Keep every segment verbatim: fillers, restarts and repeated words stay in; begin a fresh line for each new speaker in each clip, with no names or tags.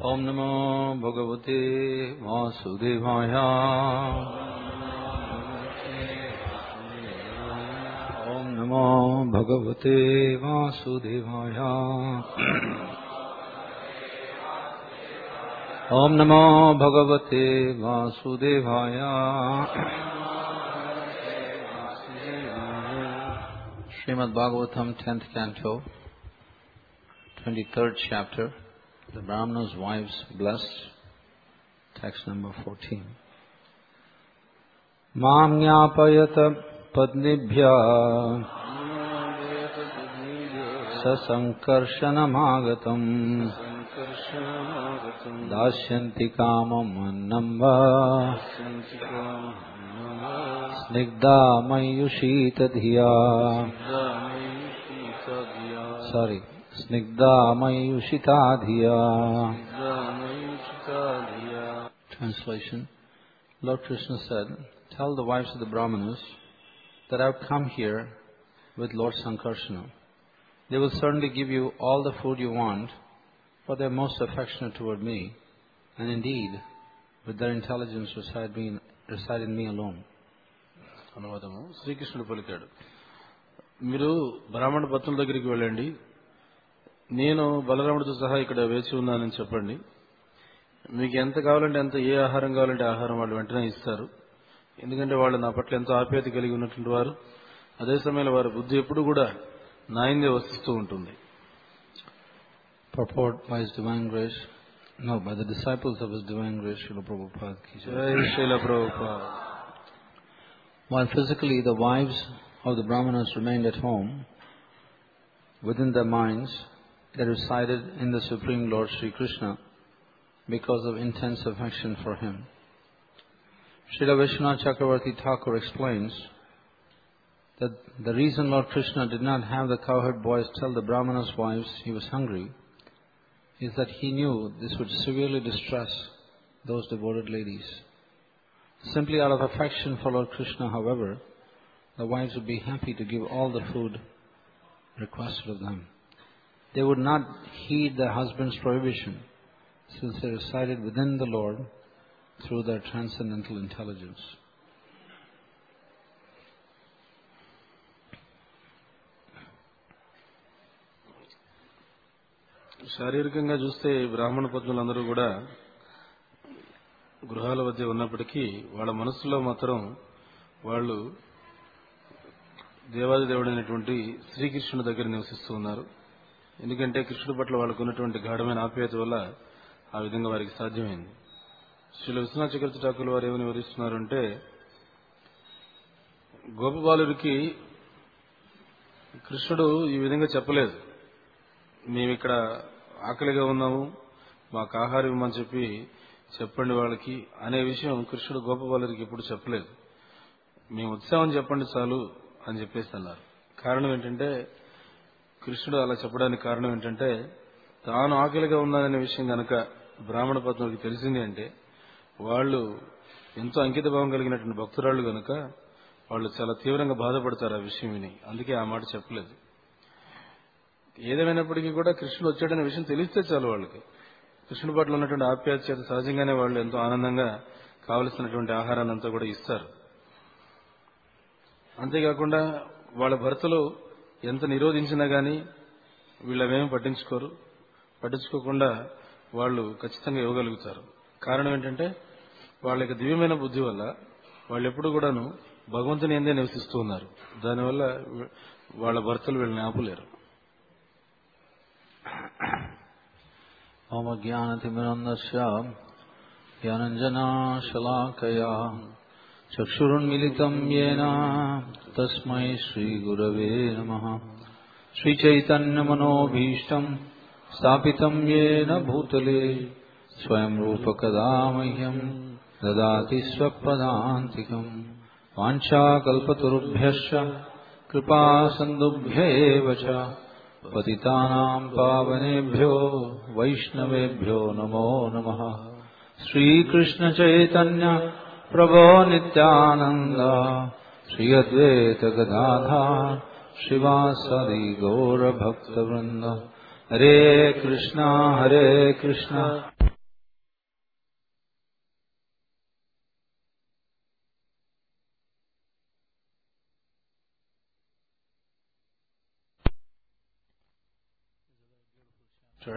ओम नमो भगवते वासुदेवाय। ओम नमो भगवते वासुदेवाय। ओम नमो भगवते वासुदेवाय। Srimad Bhagavatam, tenth canto, twenty-third chapter, the Brahmana's wives blessed, text number fourteen. Mam nyapayata padnibhya sasankarshanamagatam dasyanti kamam annamba snigdha mayushita dhiya. Sorry. Snigdha mayushita dhiya. Translation. Lord Krishna said, tell the wives of the Brahmanas that I have come here with Lord Sankarsana. They will certainly give you all the food you want, for they are most affectionate toward me, and indeed, with their intelligence reside, me, reside in me alone.
అనువాదము. శ్రీకృష్ణుడు పలికాడు, మీరు బ్రాహ్మణ పత్నుల దగ్గరికి వెళ్ళండి, నేను బలరాముడితో సహా ఇక్కడ వేచి ఉన్నానని చెప్పండి. మీకు ఎంత కావాలంటే ఎంత, ఏ ఆహారం కావాలంటే ఆహారం వాళ్ళు వెంటనే ఇస్తారు. ఎందుకంటే వాళ్ళు నా పట్ల ఎంతో ఆప్యాయత కలిగి ఉన్నటువంటి వారు. అదే సమయంలో వారి బుద్ధి ఎప్పుడు కూడా నాయందే వసిస్తూ ఉంటుంది.
Purport by His Divine Grace, no, by the disciples of His Divine Grace, Srila Prabhupada ki jai.
జై Srila Prabhupada.
While physically the wives of the Brahmanas remained at home, within their minds they resided in the Supreme Lord Sri Krishna because of intense affection for Him. Srila Vishwanath Chakravarti Thakur explains that the reason Lord Krishna did not have the cowherd boys tell the Brahmanas' wives he was hungry is that He knew this would severely distress those devoted ladies. Simply out of affection for Lord Krishna, however, the wives would be happy to give all the food requested of them. They would not heed their husband's prohibition, since they resided within the Lord through their transcendental intelligence.
శారీరకంగా చూస్తే బ్రాహ్మణ పత్నులందరూ కూడా గృహాల మధ్య ఉన్నప్పటికీ వాళ్ళ మనసులో మాత్రం వాళ్ళు దేవాది దేవుడైనటువంటి శ్రీకృష్ణుడి దగ్గర నివసిస్తూ ఉన్నారు. ఎందుకంటే కృష్ణుడి పట్ల వాళ్ళకు ఉన్నటువంటి గాఢమైన ఆప్యాయత వల్ల ఆ విధంగా వారికి సాధ్యమైంది. శ్రీల విశ్వనాథ చక్రవర్తి ఠాకూర్ వారు ఏమని వివరిస్తున్నారంటే, గోపబాలుడికి కృష్ణుడు ఈ విధంగా చెప్పలేదు, మేమిక్కడ ఆకలిగా ఉన్నాము, మాకు ఆహారం ఇవ్వమని చెప్పి చెప్పండి వాళ్ళకి అనే విషయం కృష్ణుడు గోపబాలుడికి ఎప్పుడు చెప్పలేదు. మేము ఉత్సాహం చెప్పండి చాలు అని చెప్పేసి అన్నారు. కారణం ఏంటంటే, కృష్ణుడు అలా చెప్పడానికి కారణం ఏంటంటే, తాను ఆకలిగా ఉన్నాననే విషయం కనుక బ్రాహ్మణ పత్నులకి తెలిసింది అంటే, వాళ్ళు ఎంతో అంకిత భావం కలిగినటువంటి భక్తురాళ్లు కనుక వాళ్ళు చాలా తీవ్రంగా బాధపడతారు ఆ విషయం విని. అందుకే ఆ మాట చెప్పలేదు. ఏదేమైనప్పటికీ కూడా కృష్ణుడు వచ్చాడనే విషయం తెలిస్తే చాలు వాళ్ళకి. కృష్ణుడి పట్ల ఉన్నటువంటి ఆప్యాయత చేత సహజంగానే వాళ్ళు ఎంతో ఆనందంగా కావలసినటువంటి ఆహారాన్ని అంతా కూడా ఇస్తారు. అంతేకాకుండా వాళ్ళ భర్తలు ఎంత నిరోధించినా గానీ వీళ్ళవేమీ పట్టించుకోరు. పట్టించుకోకుండా వాళ్ళు ఖచ్చితంగా ఇవ్వగలుగుతారు. కారణం ఏంటంటే, వాళ్ళ యొక్క దివ్యమైన బుద్ధి వల్ల వాళ్ళు ఎప్పుడు కూడాను భగవంతుని ఎందే నివసిస్తూ ఉన్నారు. దానివల్ల వాళ్ళ భర్తలు వీళ్ళని ఆపులేరు.
Om Jnanatimirandasya Jnananjana Shalakaya Chakshurunmilitam Yena Tasmai Shri Gurave Namaha. Shri Chaitanya Manobhishtam Stapitam Yena Bhutale Swayam Rupa Kadamahyam Dadati Swapadantikam Vancha Kalpaturubhyasya Kripa Sandubhyevacha Patitanam Pavanebhyo Vaishnavebhyo Namo Namaha. Shri Krishna Chaitanya Prabhu Nityananda Shri Advaita Gadadhar Shivasadi Gaura Bhakta Vrinda. Hare Krishna Hare Krishna Sure.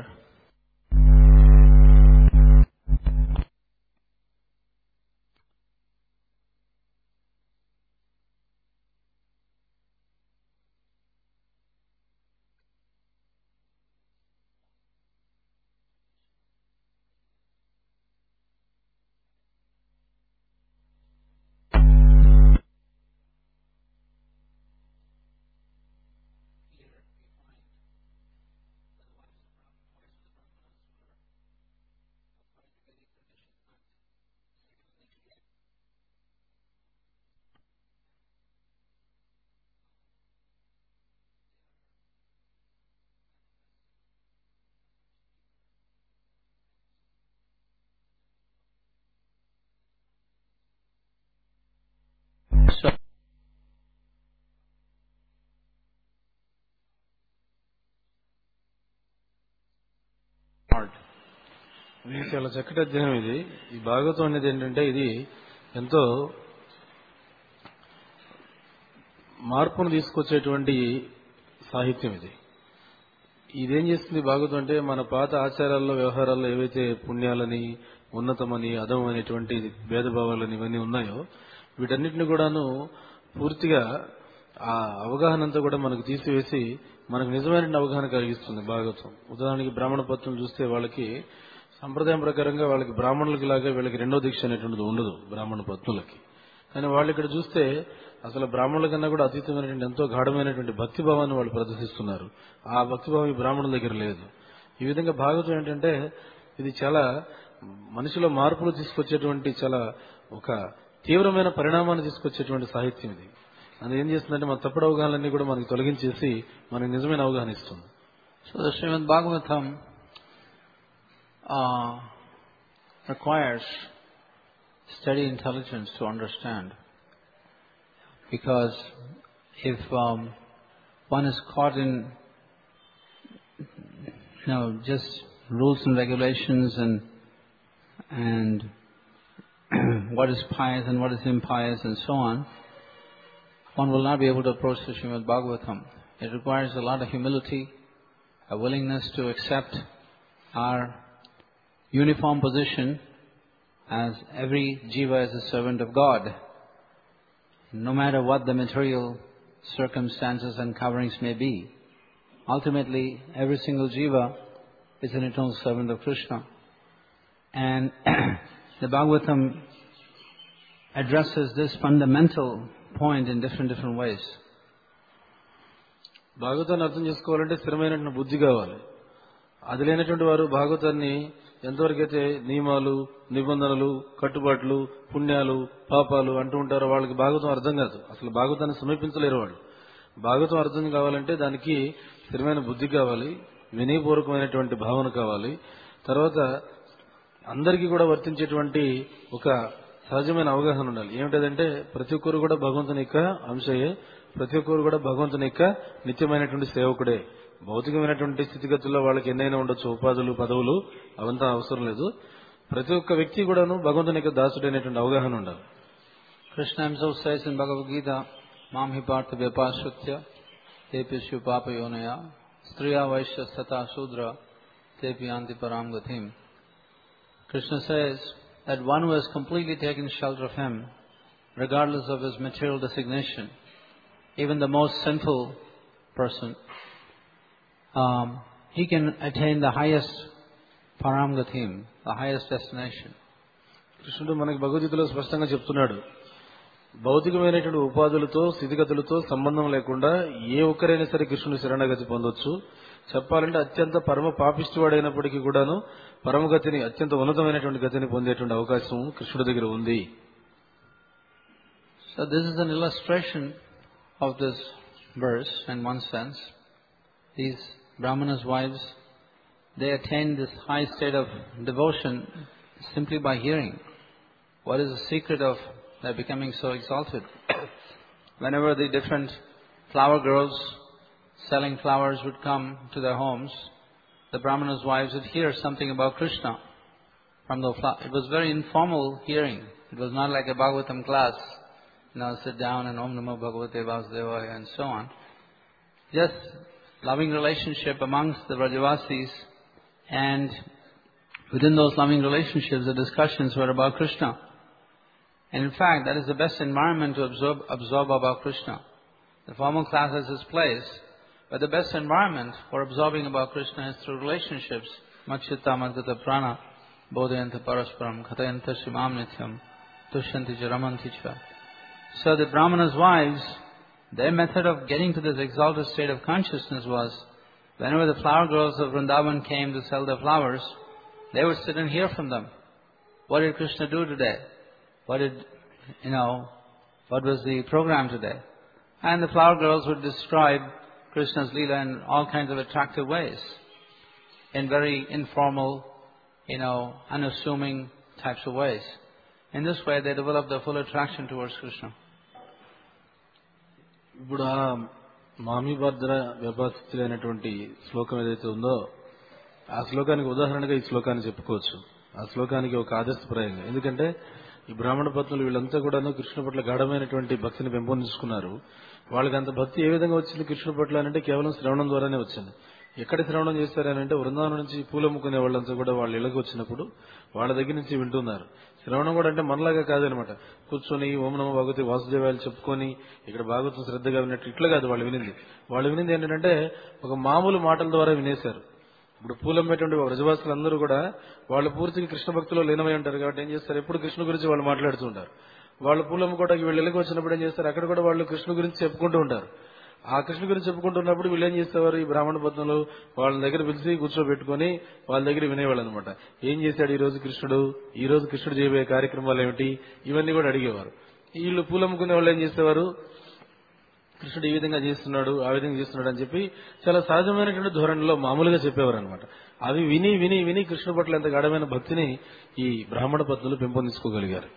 So,
ఇది చాలా చక్కటి అధ్యాయం. ఇది ఈ భాగవతం అనేది ఏంటంటే ఇది ఎంతో మార్పును తీసుకొచ్చేటువంటి సాహిత్యం. ఇది ఇదేం చేస్తుంది భాగవతం అంటే మన పాత ఆచారాల్లో వ్యవహారాల్లో ఏవైతే పుణ్యాలని, ఉన్నతమని, అధం అనేటువంటి భేదభావాలని ఇవన్నీ ఉన్నాయో వీటన్నిటిని కూడాను పూర్తిగా ఆ అవగాహన అంతా కూడా మనకు తీసివేసి మనకు నిజమైన అవగాహన కలిగిస్తుంది భాగవతం. ఉదాహరణకి బ్రాహ్మణ పత్రులు చూస్తే వాళ్ళకి సంప్రదాయం ప్రకారంగా వాళ్ళకి బ్రాహ్మణులకి లాగా వీళ్ళకి రెండో దీక్ష అనేటువంటిది ఉండదు బ్రాహ్మణ పత్నులకి. కానీ వాళ్ళు ఇక్కడ చూస్తే అసలు బ్రాహ్మణుల కన్నా కూడా అతీతమైనటువంటి ఎంతో గాఢమైనటువంటి భక్తిభావాన్ని వాళ్ళు ప్రదర్శిస్తున్నారు. ఆ భక్తిభావం ఈ బ్రాహ్మణుల దగ్గర లేదు. ఈ విధంగా భాగవతం ఏంటంటే ఇది చాలా మనిషిలో మార్పులు తీసుకొచ్చేటువంటి చాలా ఒక తీవ్రమైన పరిణామాన్ని తీసుకొచ్చేటువంటి సాహిత్యం ఇది. అది ఏం చేస్తుందంటే మన తప్పుడు అవగాహనలన్నీ కూడా మనకి తొలగించేసి మనకి నిజమైన అవగాహన ఇస్తుంది.
So the Srimad Bhagavatam uh, requires steady intelligence to understand, because if um, one is caught in you know just rules and regulations and and what is pious and what is impious and so on, one will not be able to approach the Srimad Bhagavatam. It requires a lot of humility, a willingness to accept our uniform position as every jiva is a servant of God, no matter what the material circumstances and coverings may be. Ultimately, every single jiva is an eternal servant of Krishna. And the Bhagavatam addresses this fundamental point in different different ways.
భాగవతాన్ని అర్థం చేసుకోవాలంటే స్థిరమైనటువంటి బుద్ధి కావాలి. అది లేనటువంటి వారు భాగవతాన్ని ఎంతవరకైతే నియమాలు, నిబంధనలు, కట్టుబాట్లు, పుణ్యాలు, పాపాలు అంటూ ఉంటారో వాళ్ళకి భాగవతం అర్థం కాదు. అసలు భాగవతాన్ని సమీపించలేరు వాళ్ళు. భాగవతం అర్థం కావాలంటే దానికి స్థిరమైన బుద్ధి కావాలి, వినయపూర్వకమైనటువంటి భావన కావాలి. తర్వాత అందరికీ కూడా వర్తించేటువంటి ఒక సహజమైన అవగాహన ఉండాలి. ఏమిటంటే ప్రతి ఒక్కరు కూడా భగవంతుని యొక్క అంశయే, ప్రతి ఒక్కరు కూడా భగవంతుని యొక్క నిత్యమైనటువంటి సేవకుడే. భౌతికమైనటువంటి స్థితిగతుల్లో వాళ్ళకి ఎన్నైనా ఉండొచ్చు, ఉపాధులు, పదవులు, అవంతా అవసరం లేదు. ప్రతి ఒక్క వ్యక్తి కూడాను భగవంతుని యొక్క దాసుడైనటువంటి అవగాహన ఉండాలి.
Krishna himself says in Bhagavad Gita, Mam hi partha vyapashyatya tepi shu papa yonaya striya vaishya sata shudra tepi yanti param gatim. Krishna says that one who has completely taken shelter of him, regardless of his material designation, even the most sinful person, um, he can attain the highest paramgatim, the highest destination.
కృష్ణుడు మనకి భగవద్గీతలో స్పష్టంగా చెప్తున్నాడు, భౌతికమైనటువంటి ఉపాధులతో, స్థితిగతులతో సంబంధం లేకుండా ఏ ఒక్కరైనా సరే కృష్ణుడు శరణాగతి పొందొచ్చు. చెప్పాలంటే అత్యంత పరమ పాపిష్టివాడైనప్పటికీ కూడాను పరమగతిని, అత్యంత ఉన్నతమైనటువంటి గతిని పొందేటువంటి అవకాశం కృష్ణుడి దగ్గర ఉంది.
So this is an illustration of this verse in one sense. These Brahmanas' wives, they attain this high state of devotion simply by hearing. What is the secret of their becoming so exalted? Whenever the different flower girls selling flowers would come to their homes, the Brahmanas' wives would hear something about Krishna from the flower. It was very informal hearing. It was not like a Bhagavatam class. Now sit down and Om Namo Bhagavate Vasudevaya and so on. Just loving relationship amongst the Vrajavasis And within those loving relationships, the discussions were about Krishna. And in fact, that is the best environment to absorb, absorb about Krishna. The formal class has its place, but the best environment for absorbing about Krishna is through relationships. Machita madgata prana, bodhayanta parasparam, khatayanta shimam nityam, tushyanti jaramanti cha. So the Brahmana's wives, their method of getting to this exalted state of consciousness was, whenever the flower girls of Vrindavan came to sell their flowers, they would sit and hear from them. What did Krishna do today? What did, you know, what was the program today? And the flower girls would describe Krishna's Leela in all kinds of attractive ways, in very informal, you know, unassuming types of ways. In this way, they developed a full attraction towards Krishna.
ఇప్పుడు ఆ మామిభద్ర వ్యభాస్థితులు అనేటువంటి శ్లోకం ఏదైతే ఉందో ఆ శ్లోకానికి ఉదాహరణగా ఈ శ్లోకాన్ని చెప్పుకోవచ్చు. ఆ శ్లోకానికి ఒక ఆదర్శప్రాయంగా. ఎందుకంటే ఈ బ్రాహ్మణ పత్నులు వీళ్ళంతా కూడా కృష్ణ పట్ల గాఢమైనటువంటి భక్తిని పెంపొందించుకున్నారు. వాళ్ళకి అంత భక్తి ఏ విధంగా వచ్చింది కృష్ణ పట్ల అంటే కేవలం శ్రవణం ద్వారానే వచ్చింది. ఎక్కడ శ్రవణం చేస్తారనంటే వృందావనం నుంచి పూలమ్ముకునే వాళ్ళంతా కూడా వాళ్ళ ఇళ్లకు వచ్చినప్పుడు వాళ్ళ దగ్గర నుంచి వింటున్నారు. శ్రవణం కూడా అంటే మనలాగా కాదనమాట. కూర్చొని ఓం నమో భగవతి వాసుదేవాలు చెప్పుకొని ఇక్కడ భాగవతం శ్రద్ధగా విన్నట్టు ఇట్లా కాదు వాళ్ళు వినింది. వాళ్ళు వినింది ఏంటంటే ఒక మామూలు మాటల ద్వారా వినేశారు. ఇప్పుడు పూలమ్మేటువంటి వ్రజవాసులందరూ కూడా వాళ్ళు పూర్తిగా కృష్ణ భక్తిలో లీనమై ఉంటారు కాబట్టి ఏం చేస్తారు, ఎప్పుడు కృష్ణ గురించి వాళ్ళు మాట్లాడుతూ ఉంటారు. వాళ్ళు పూలమ్ముకోవడానికి వీళ్ళు ఇళ్ళకి వచ్చినప్పుడు ఏం చేస్తారు, అక్కడ కూడా వాళ్ళు కృష్ణ గురించి చెప్పుకుంటూ ఉంటారు. ఆ కృష్ణ గురించి చెప్పుకుంటున్నప్పుడు వీళ్ళు ఏం చేసేవారు, ఈ బ్రాహ్మణ పత్నులు వాళ్ళ దగ్గర పిలిచి కూర్చోబెట్టుకుని వాళ్ళ దగ్గర వినేవాళ్ళు అనమాట. ఏం చేశాడు ఈ రోజు కృష్ణుడు, ఈ రోజు కృష్ణుడు చేయబోయే కార్యక్రమాలు ఏమిటి, ఇవన్నీ కూడా అడిగేవారు. వీళ్ళు పూలమ్ముకునే వాళ్ళు ఏం చేసేవారు, కృష్ణుడు ఈ విధంగా చేస్తున్నాడు ఆ విధంగా చేస్తున్నాడు అని చెప్పి చాలా సహజమైనటువంటి ధోరణిలో మామూలుగా చెప్పేవారు అనమాట. అవి విని విని విని కృష్ణ పట్ల ఎంత గాఢమైన భక్తిని ఈ బ్రాహ్మణ పత్నులు పెంపొందించుకోగలిగారు.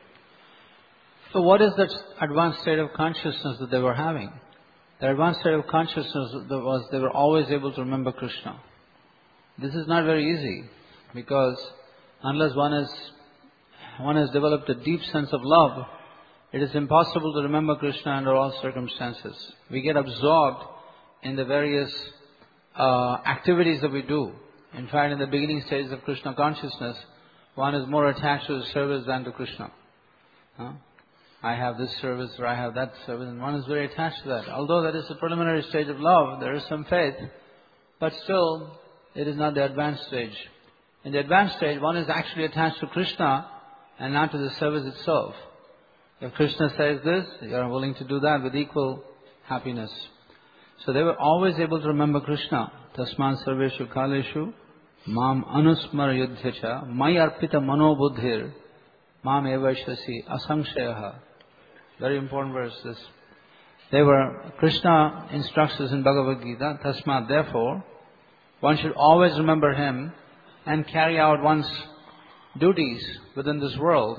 So what is that advanced state of consciousness that they were having? The advanced state of consciousness was they were always able to remember Krishna. This is not very easy because unless one is one has developed a deep sense of love, it is impossible to remember Krishna under all circumstances. We get absorbed in the various uh, activities that we do. In fact, in the beginning stages of Krishna consciousness, one is more attached to the service than to Krishna. Huh? I have this service or I have that service, and one is very attached to that. Although that is the preliminary stage of love, there is some faith, but still it is not the advanced stage. In the advanced stage, one is actually attached to Krishna and not to the service itself. If Krishna says this, you are willing to do that with equal happiness. So they were always able to remember Krishna. Tasman sarveshu kaleshu mam anusmar yudhyacha mai arpita mano buddhir mam evashasi asamshayaha. Very important verse this. They were, Krishna instructs us in Bhagavad Gita, Tasmat, therefore, one should always remember Him and carry out one's duties within this world.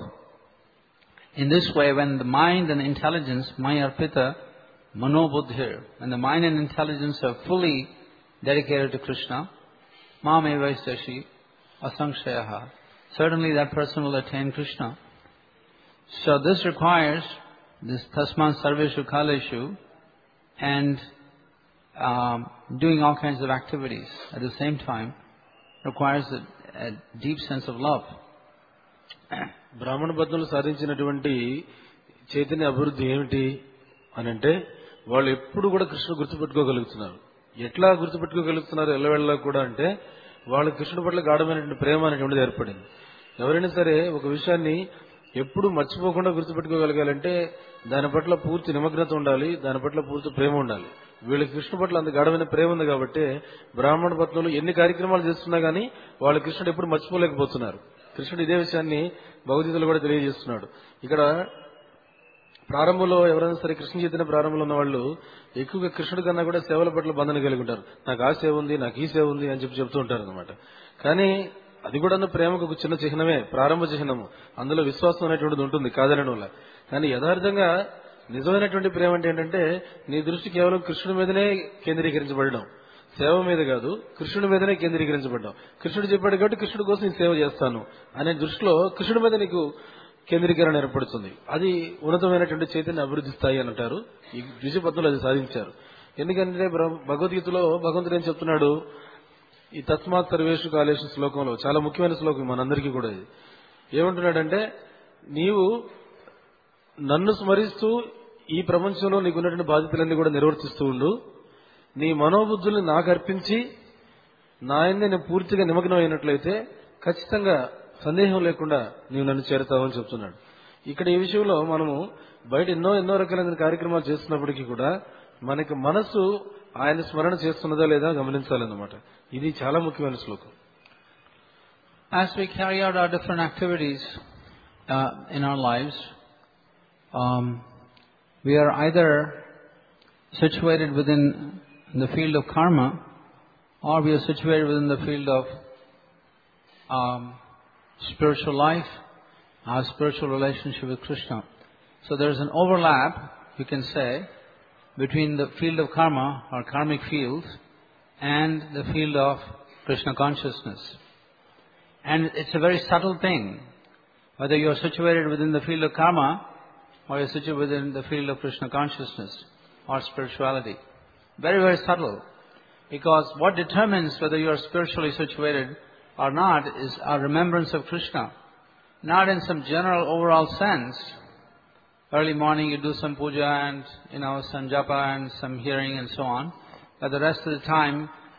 In this way, when the mind and intelligence, maya arpita mano buddhir, when the mind and intelligence are fully dedicated to Krishna, mam evaistashi asangshayaha, certainly that person will attain Krishna. So this requires this tasman sarveshu kaleshu and um, doing all kinds of activities at the same time requires a, a deep sense of love.
బ్రాహ్మణ పత్నులు సాధించినటువంటి చైతన్య అభివృద్ధి ఏమిటి అని అంటే వాళ్ళు ఎప్పుడు కూడా కృష్ణుడు గుర్తుపెట్టుకోగలుగుతున్నారు. ఎట్లా గుర్తుపెట్టుకోగలుగుతున్నారు ఎల్లవేళలా కూడా అంటే వాళ్ళకి కృష్ణుడి పట్ల గాఢమైనటువంటి ప్రేమ అనేటువంటిది ఏర్పడింది. ఎవరైనా సరే ఒక విషయాన్ని ఎప్పుడు మర్చిపోకుండా గుర్తుపెట్టుకోగలగాలంటే దాని పట్ల పూర్తి నిమగ్నత ఉండాలి, దాని పట్ల పూర్తి ప్రేమ ఉండాలి. వీళ్ళకి కృష్ణ పట్ల అంత గాఢమైన ప్రేమ ఉంది కాబట్టి బ్రాహ్మణ పత్నులు ఎన్ని కార్యక్రమాలు చేస్తున్నా గానీ వాళ్ళ కృష్ణుడు ఎప్పుడు మర్చిపోలేకపోతున్నారు. కృష్ణుడు ఇదే విషయాన్ని భగవద్గీతలో కూడా తెలియజేస్తున్నాడు. ఇక్కడ ప్రారంభంలో ఎవరైనా సరే కృష్ణ చైతన్య ప్రారంభంలో ఉన్న వాళ్ళు ఎక్కువగా కృష్ణుడి కన్నా కూడా సేవల పట్ల బంధన కలిగి ఉంటారు. నాకు ఆ సేవ ఉంది, నాకు ఈ సేవ ఉంది అని చెప్పి చెప్తూ ఉంటారు అనమాట. కానీ అది కూడా ప్రేమకు ఒక చిన్న చిహ్నమే, ప్రారంభ చిహ్నము. అందులో విశ్వాసం అనేటువంటిది ఉంటుంది కాదనడం వల్ల. కానీ యథార్థంగా నిజమైనటువంటి ప్రేమ అంటే ఏంటంటే నీ దృష్టి కేవలం కృష్ణుడి మీదనే కేంద్రీకరించబడడం, సేవ మీద కాదు, కృష్ణుడి మీదనే కేంద్రీకరించబడ్డాం. కృష్ణుడు చెప్పాడు కాబట్టి కృష్ణుడి కోసం నేను సేవ చేస్తాను అనే దృష్టిలో కృష్ణుడి మీద నీకు కేంద్రీకరణ ఏర్పడుతుంది. అది ఉన్నతమైనటువంటి చైతన్య అభివృద్ధి స్థాయి అని అంటారు. ఈ ద్విజపత్నులు అది సాధించారు. ఎందుకంటే భగవద్గీతలో భగవంతుడు ఏం చెప్తున్నాడు, ఈ తస్మాత్ సర్వేషు కాలేషు శ్లోకంలో చాలా ముఖ్యమైన శ్లోకం మనందరికీ కూడా ఇది. ఏమంటున్నాడంటే, నీవు నన్ను స్మరిస్తూ ఈ ప్రపంచంలో నీకున్నటువంటి బాధ్యతలన్నీ కూడా నిర్వర్తిస్తూ ఉండు. నీ మనోబుద్ధుల్ని నాకు అర్పించి నా యందే నేను పూర్తిగా నిమగ్నం అయినట్లయితే ఖచ్చితంగా సందేహం లేకుండా నీవు నన్ను చేరుతావు అని చెప్తున్నాడు. ఇక్కడ ఈ విషయంలో మనము బయట ఎన్నో ఎన్నో రకాలైన కార్యక్రమాలు చేస్తున్నప్పటికీ కూడా మనకి మనసు ఆయన స్మరణ చేస్తున్నదా లేదా గమనించాలన్నమాట. ఇది చాలా ముఖ్యమైన శ్లోకం.
As we carry out our different activities uh, in our lives, um, we are either situated within the field of karma, or we are situated within the field of um, spiritual life, our spiritual relationship with Krishna. So there is an overlap, you can say, between the field of karma, or karmic field, and the field of Krishna consciousness. And it's a very subtle thing, whether you are situated within the field of karma, or you are situated within the field of Krishna consciousness, or spirituality. Very, very subtle. Because what determines whether you are spiritually situated or not is our remembrance of Krishna. Not in some general overall sense. Early morning you do some puja and, you know, some japa and some hearing and so on. But the rest of the time,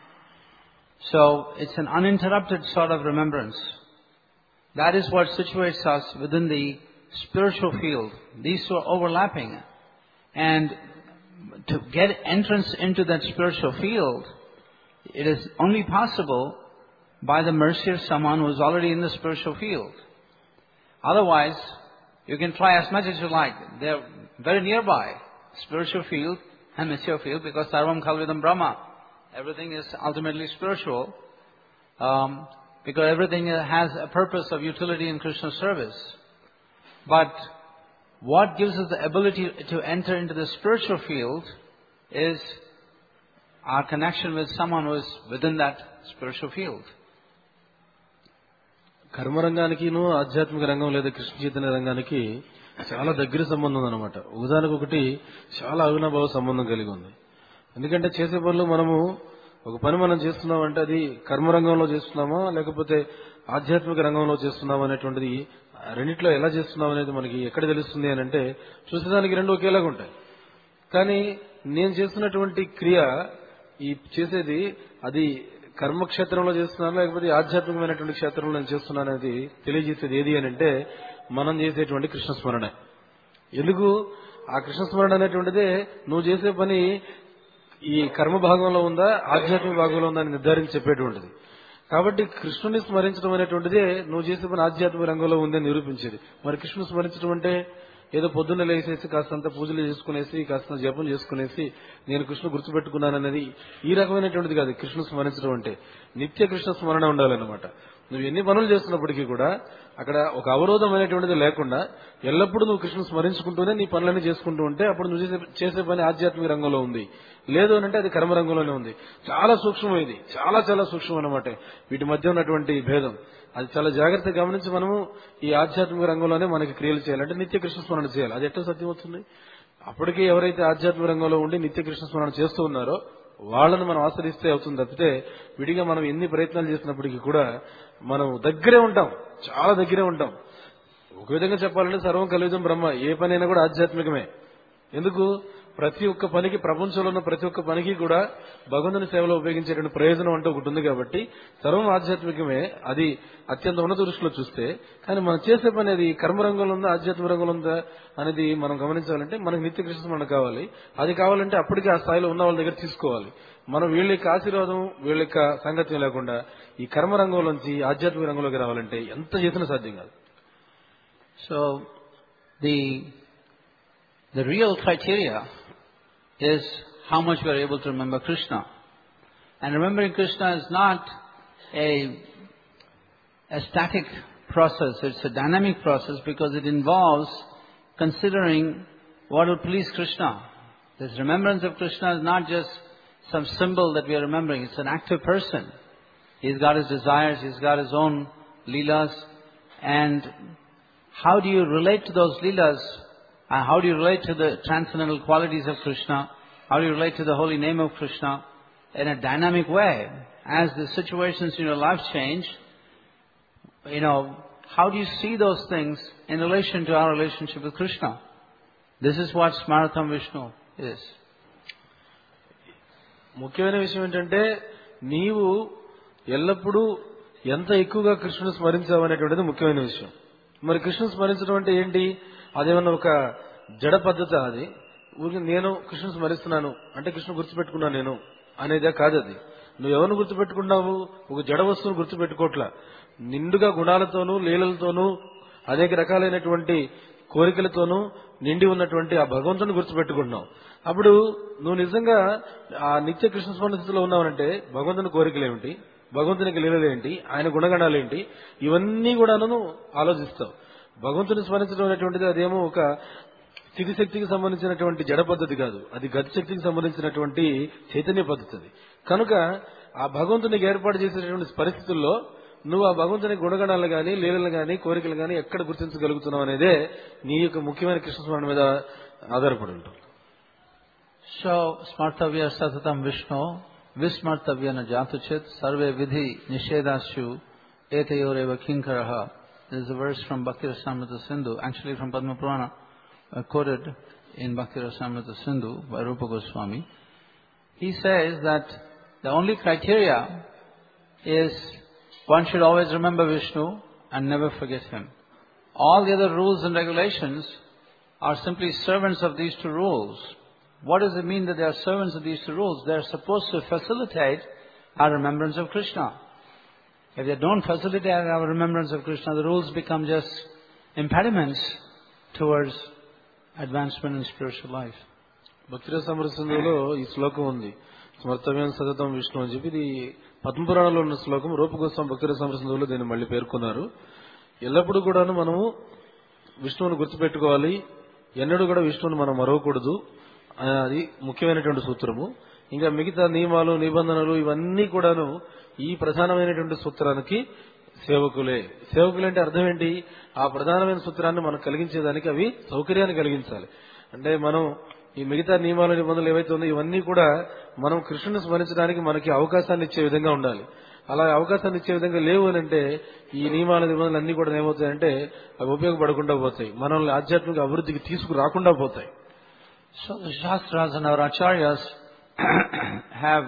so it's an uninterrupted sort of remembrance. That is what situates us within the spiritual field. These two are overlapping. And to get entrance into that spiritual field, it is only possible by the mercy of someone who is already in the spiritual field. Otherwise, you can try as much as you like. They are very nearby, spiritual field and material field, because sarvam khalvidam brahma. Everything is ultimately spiritual, um, because everything has a purpose of utility in Krishna's service. But what gives us the ability to enter into the spiritual field is our connection with someone who is within that spiritual field.
కర్మరంగానికిను ఆధ్యాత్మిక రంగం లేదా కృష్ణ చైతన్య రంగానికి చాలా దగ్గర సంబంధం ఉందన్నమాట. ఉదాహరణకు ఒకటి చాలా అవినాభావ సంబంధం కలిగి ఉంది. ఎందుకంటే చేసే పనులు మనము ఒక పని మనం చేస్తున్నామంటే అది కర్మరంగంలో చేస్తున్నామా లేకపోతే ఆధ్యాత్మిక రంగంలో చేస్తున్నామా అనేటువంటిది రెండిట్లో ఎలా చేస్తున్నాం అనేది మనకి ఎక్కడ తెలుస్తుంది అని అంటే చూసేదానికి రెండు ఒకేలాగా ఉంటాయి. కానీ నేను చేస్తున్నటువంటి క్రియ ఈ చేసేది అది కర్మక్షేత్రంలో చేస్తున్నాను లేకపోతే ఆధ్యాత్మికమైనటువంటి క్షేత్రంలో నేను చేస్తున్నాను అనేది తెలియజేసేది ఏది అని అంటే మనం చేసేటువంటి కృష్ణస్మరణ. ఎందుకు ఆ కృష్ణస్మరణ అనేటువంటిదే నువ్వు చేసే పని ఈ కర్మ భాగంలో ఉందా ఆధ్యాత్మిక భాగంలో ఉందా అని నిర్ధారించి చెప్పేటువంటిది. కాబట్టి కృష్ణుని స్మరించడం అనేటువంటిదే నువ్వు చేసే పని ఆధ్యాత్మిక రంగంలో ఉందని నిరూపించేది. మరి కృష్ణుని స్మరించడం అంటే ఏదో పొద్దున్న లేసేసి కాస్తంత పూజలు చేసుకునేసి కాస్త జపం చేసుకునేసి నేను కృష్ణ గుర్తుపెట్టుకున్నానన్నది ఈ రకమైనటువంటిది కాదు. కృష్ణ స్మరించడం అంటే నిత్య కృష్ణ స్మరణ ఉండాలన్నమాట. నువ్వు ఎన్ని పనులు చేస్తున్నప్పటికీ కూడా అక్కడ ఒక అవరోధం అనేటువంటిది లేకుండా ఎల్లప్పుడూ నువ్వు కృష్ణ స్మరించుకుంటూనే నీ పనులన్నీ చేసుకుంటూ ఉంటే అప్పుడు నువ్వు చేసే చేసే పని ఆధ్యాత్మిక రంగంలో ఉంది. లేదు అని అంటే అది కర్మ రంగంలోనే ఉంది. చాలా సూక్ష్మం ఇది, చాలా చాలా సూక్ష్మం అన్నమాట వీటి మధ్య ఉన్నటువంటి భేదం. అది చాలా జాగ్రత్తగా గమనించి మనము ఈ ఆధ్యాత్మిక రంగంలోనే మనకి క్రియలు చేయాలంటే నిత్య కృష్ణ స్మరణ చేయాలి. అది ఎట్లా సాధ్యం అవుతుంది? అప్పటికే ఎవరైతే ఆధ్యాత్మిక రంగంలో ఉండి నిత్య కృష్ణ స్మరణ చేస్తూ ఉన్నారో వాళ్ళని మనం ఆశ్రయిస్తే అవుతుంది తప్పితే విడిగా మనం ఎన్ని ప్రయత్నాలు చేసినప్పటికీ కూడా మనం దగ్గరే ఉంటాం, చాలా దగ్గరే ఉంటాం. ఒక విధంగా చెప్పాలంటే సర్వం కలియుగం బ్రహ్మ, ఏ పనైనా కూడా ఆధ్యాత్మికమే. ఎందుకు? ప్రతి ఒక్క పనికి, ప్రపంచంలో ఉన్న ప్రతి ఒక్క పనికి కూడా భగవంతుని సేవలో ఉపయోగించేటువంటి ప్రయోజనం అంటూ ఒకటి ఉంది. కాబట్టి సర్వం ఆధ్యాత్మికమే, అది అత్యంత ఉన్నత దృష్టిలో చూస్తే. కానీ మనం చేసే పని అది కర్మరంగంలో ఉందా ఆధ్యాత్మిక రంగంలో ఉందా అనేది మనం గమనించాలంటే మనకు నిత్య కృష్ణ స్మరణ కావాలి. అది కావాలంటే అప్పటికే ఆ స్థాయిలో ఉన్న వాళ్ళ దగ్గర తీసుకోవాలి. మనం వీళ్ళ యొక్క ఆశీర్వాదం వీళ్ళ యొక్క సంగత్యం లేకుండా ఈ కర్మరంగంలోంచి ఆధ్యాత్మిక రంగంలోకి రావాలంటే ఎంత చేసినా సాధ్యం కాదు.
So the the real criteria is how much we are able to remember Krishna. And remembering Krishna is not a, a static process, it's a dynamic process because it involves considering what will please Krishna. This remembrance of Krishna is not just some symbol that we are remembering, it's an active person. He's got his desires, he's got his own leelas, and how do you relate to those leelas? And how do you relate to the transcendental qualities of Krishna? How do you relate to the holy name of Krishna in a dynamic way? as the situations in your life change, you know, how do you see those things in relation to our relationship with Krishna? This is what Smaratam Vishnu is.
ముఖ్యమైన విషయం ఏంటంటే నీవు ఎల్లప్పుడూ ఎంత ఎక్కువగా కృష్ణుని స్మరించావు అనేటువంటిది ముఖ్యమైన విషయం. మరి కృష్ణుని స్మరించడం అంటే ఏంటి? అదేమన్నా ఒక జడ పద్ధతి? అది ఊరికి నేను కృష్ణుని స్మరిస్తున్నాను అంటే కృష్ణుని గుర్తుపెట్టుకున్నాను నేను అనేదే కాదు. అది నువ్వు ఎవరిని గుర్తుపెట్టుకున్నావు? ఒక జడ వస్తువును గుర్తుపెట్టుకోవట్లా. నిండుగా గుణాలతోనూ లీలలతోనూ అనేక రకాలైనటువంటి కోరికలతోనూ నిండి ఉన్నటువంటి ఆ భగవంతుని గుర్తుపెట్టుకుంటున్నావు. అప్పుడు నువ్వు నిజంగా ఆ నిత్య కృష్ణ స్మరణ స్థితిలో ఉన్నావంటే భగవంతుని కోరికలు ఏమిటి, భగవంతునికి లీలలేంటి, ఆయన గుణగణాలేంటి, ఇవన్నీ కూడా నువ్వు ఆలోచిస్తావు. భగవంతుని స్మరించడం అనేటువంటిది అదేమో ఒక స్థితి శక్తికి సంబంధించినటువంటి జడ పద్ధతి కాదు, అది గతి శక్తికి సంబంధించినటువంటి చైతన్య పద్ధతి. కనుక ఆ భగవంతునికి ఏర్పాటు చేసేటువంటి పరిస్థితుల్లో నువ్వు ఆ భగవంతుని గుణగణాలు గాని లీలలు గాని కోరికలు గాని ఎక్కడ గుర్తించగలుగుతున్నావు అనేదే నీ యొక్క ముఖ్యమైన కృష్ణ స్మరణ మీద ఆధారపడి ఉంటుంది.
సో స్మర్తవ్య సతతం విష్ణు విస్మర్తవ్య న జాతుచిత్ సర్వే విధి నిషేధాశు ఏతయోరేవ కింకరః. This is a verse from Bhakti Rasamrita Sindhu, actually from Padma Purana, uh, quoted in Bhakti Rasamrita Sindhu by Rupa Goswami. He says that the only criteria is one should always remember Vishnu and never forget him. All the other rules and regulations are simply servants of these two rules. What does it mean that they are servants of these two rules? They are supposed to facilitate our remembrance of Krishna. If they don't facilitate our remembrance of Krishna, the rules become just impediments towards advancement in spiritual life.
భక్తి రసామృత సింధువులో ఈ శ్లోకం ఉంది, స్మర్తవ్యం సతతం విష్ణు అని చెప్పి. ఇది పద్మపురాణంలో ఉన్న శ్లోకం. రూప గోస్వామి భక్తి రసామృత సింధువులో దీన్ని మళ్ళీ పేర్కొన్నారు. ఎల్లప్పుడూ కూడాను మనము విష్ణువుని గుర్తుపెట్టుకోవాలి, ఎన్నడూ కూడా విష్ణువుని మనం మరవకూడదు. అది ముఖ్యమైనటువంటి సూత్రము. ఇంకా మిగతా నియమాలు నిబంధనలు ఇవన్నీ కూడాను ఈ ప్రధానమైనటువంటి సూత్రానికి సేవకులే. సేవకులు అంటే అర్థం ఏంటి? ఆ ప్రధానమైన సూత్రాన్ని మనకు కలిగించేదానికి అవి సౌకర్యాన్ని కలిగించాలి. అంటే మనం ఈ మిగతా నియమాలు నిబంధనలు ఏవైతే ఉన్నాయో ఇవన్నీ కూడా మనం కృష్ణుని స్మరించడానికి మనకి అవకాశాన్ని ఇచ్చే విధంగా ఉండాలి. అలా అవకాశాన్ని ఇచ్చే విధంగా లేవు అని అంటే ఈ నియమాల నిబంధనలు అన్ని కూడా ఏమవుతాయంటే అవి ఉపయోగపడకుండా పోతాయి, మనల్ని ఆధ్యాత్మిక అభివృద్ధికి తీసుకురాకుండా పోతాయి.
So the Shastras and our Acharyas have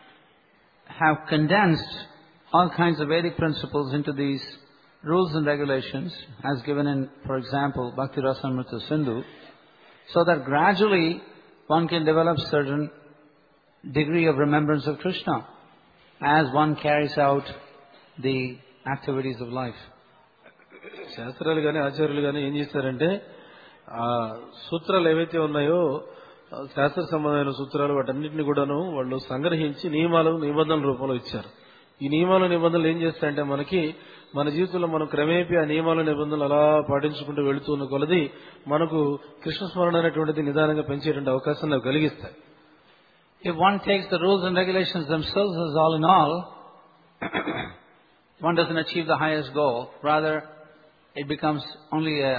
have condensed all kinds of Vedic principles into these rules and regulations, as given in, for example, Bhakti Rasamrita Sindhu, so that gradually one can develop certain degree of remembrance of Krishna as one carries out the activities of life.
శాస్త్రాలు గాని ఆచార్యులు గాని ఏం చేస్తారంటే ఆ సూత్రాలు ఏవైతే ఉన్నాయో శాస్త్ర సంబంధమైన సూత్రాలు వాటన్నిటిని కూడాను వాళ్ళు సంగ్రహించి నియమాలు నిబంధనల రూపంలో ఇచ్చారు. ఈ నియమాలు నిబంధనలు ఏం చేస్తాయంటే మనకి మన జీవితంలో మనం క్రమేపీ ఆ నియమాలు నిబంధనలు అలా పాటించుకుంటూ వెళుతున్న కొలది మనకు కృష్ణ స్మరణ అనేటువంటిది నిదానంగా పెంచేటువంటి అవకాశాన్ని అవి కలిగిస్తాయి.
If one takes the rules and regulations themselves as all in all, one doesn't achieve the highest goal. Rather, it becomes only a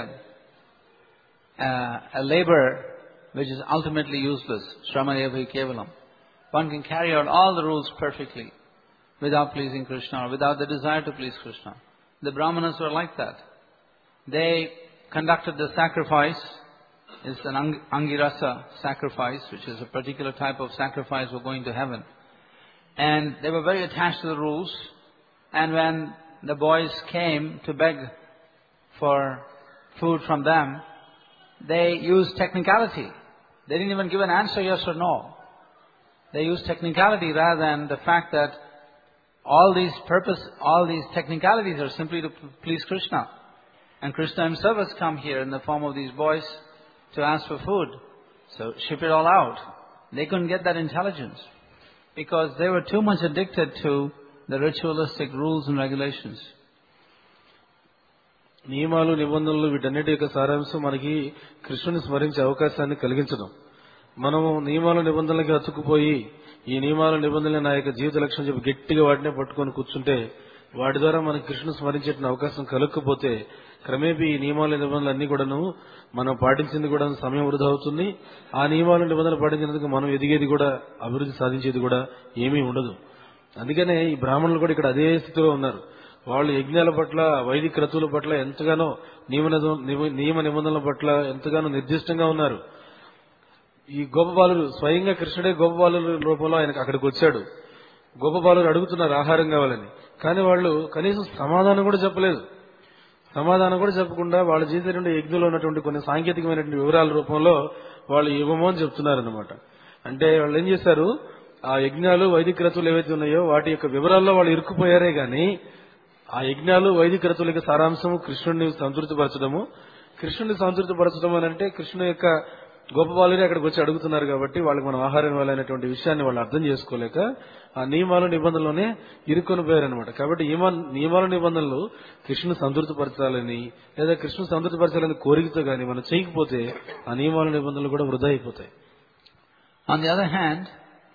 Uh, a labor which is ultimately useless. Shramayeva kevalam. One can carry out all the rules perfectly without pleasing Krishna or without the desire to please Krishna. The Brahmanas were like that. They conducted the sacrifice. It's an ang- Angirasa sacrifice, which is a particular type of sacrifice for going to heaven. And they were very attached to the rules. And when the boys came to beg for food from them, they used technicality. They didn't even give an answer yes or no. They used technicality rather than the fact that all these purpose, all these technicalities are simply to please Krishna. And Krishna himself has come here in the form of these boys to ask for food. So ship it all out. They couldn't get that intelligence because they were too much addicted to the ritualistic rules and regulations.
నియమాలు నిబంధనలు వీటన్నిటి యొక్క సారాంశం మనకి కృష్ణుని స్మరించే అవకాశాన్ని కలిగించడం. మనము నియమాలు నిబంధనలకి అతుక్కుపోయి ఈ నియమాలు నిబంధనలు నా యొక్క జీవిత లక్ష్యం చెప్పి గట్టిగా వాటినే పట్టుకొని కూర్చుంటే వాటి ద్వారా మనకి కృష్ణుని స్మరించే అవకాశం కలగకపోతే క్రమేపీ ఈ నియమాలు నిబంధనలు అన్ని కూడాను మనం పాటించింది కూడా సమయం వృధా అవుతుంది. ఆ నియమాలు నిబంధనలు పాటించినందుకు మనం ఎదిగేది కూడా అభివృద్ధి సాధించేది కూడా ఏమీ ఉండదు. అందుకనే ఈ బ్రాహ్మణులు కూడా ఇక్కడ అదే స్థితిలో ఉన్నారు. వాళ్ళు యజ్ఞాల పట్ల, వైదిక క్రతువుల పట్ల ఎంతగానో, నియమ నియమ నిబంధనల పట్ల ఎంతగానో నిర్దిష్టంగా ఉన్నారు. ఈ గోపబాలురు స్వయంగా కృష్ణుడే గోపబాలుల రూపంలో ఆయనకు అక్కడికి వచ్చాడు. గోపబాలురు అడుగుతున్నారు ఆహారం కావాలని, కానీ వాళ్ళు కనీసం సమాధానం కూడా చెప్పలేదు. సమాధానం కూడా చెప్పకుండా వాళ్ళు చేసేటువంటి యజ్ఞంలో ఉన్నటువంటి కొన్ని సాంకేతికమైనటువంటి వివరాల రూపంలో వాళ్ళు ఇవ్వమో అని చెప్తున్నారన్నమాట. అంటే వాళ్ళు ఏం చేశారు, ఆ యజ్ఞాలు వైదిక క్రతువులు ఏవైతే ఉన్నాయో వాటి యొక్క వివరాల్లో వాళ్ళు ఇరుక్కుపోయారే గాని ఆ యజ్ఞాలు వైదిక క్రతువుల సారాంశము కృష్ణుడిని సంతృప్తిపరచడము. కృష్ణుడిని సంతృప్తిపరచడం అని అంటే కృష్ణుని యొక్క గోపబాలురే అక్కడికి వచ్చి అడుగుతున్నారు కాబట్టి వాళ్ళకి మనం ఆహారం ఇవ్వాలనేటువంటి విషయాన్ని వాళ్ళు అర్థం చేసుకోలేక ఆ నియమాలు నిబంధనలోనే ఇరుక్కొని పోయారనమాట. కాబట్టి నియమాలు నిబంధనలు కృష్ణుని సంతృప్తిపరచాలని లేదా కృష్ణుని సంతృప్తిపరచాలని కోరికతో గాని మనం చేయకపోతే ఆ నియమాలు నిబంధనలు కూడా వృధా అయిపోతాయి.
On the other hand,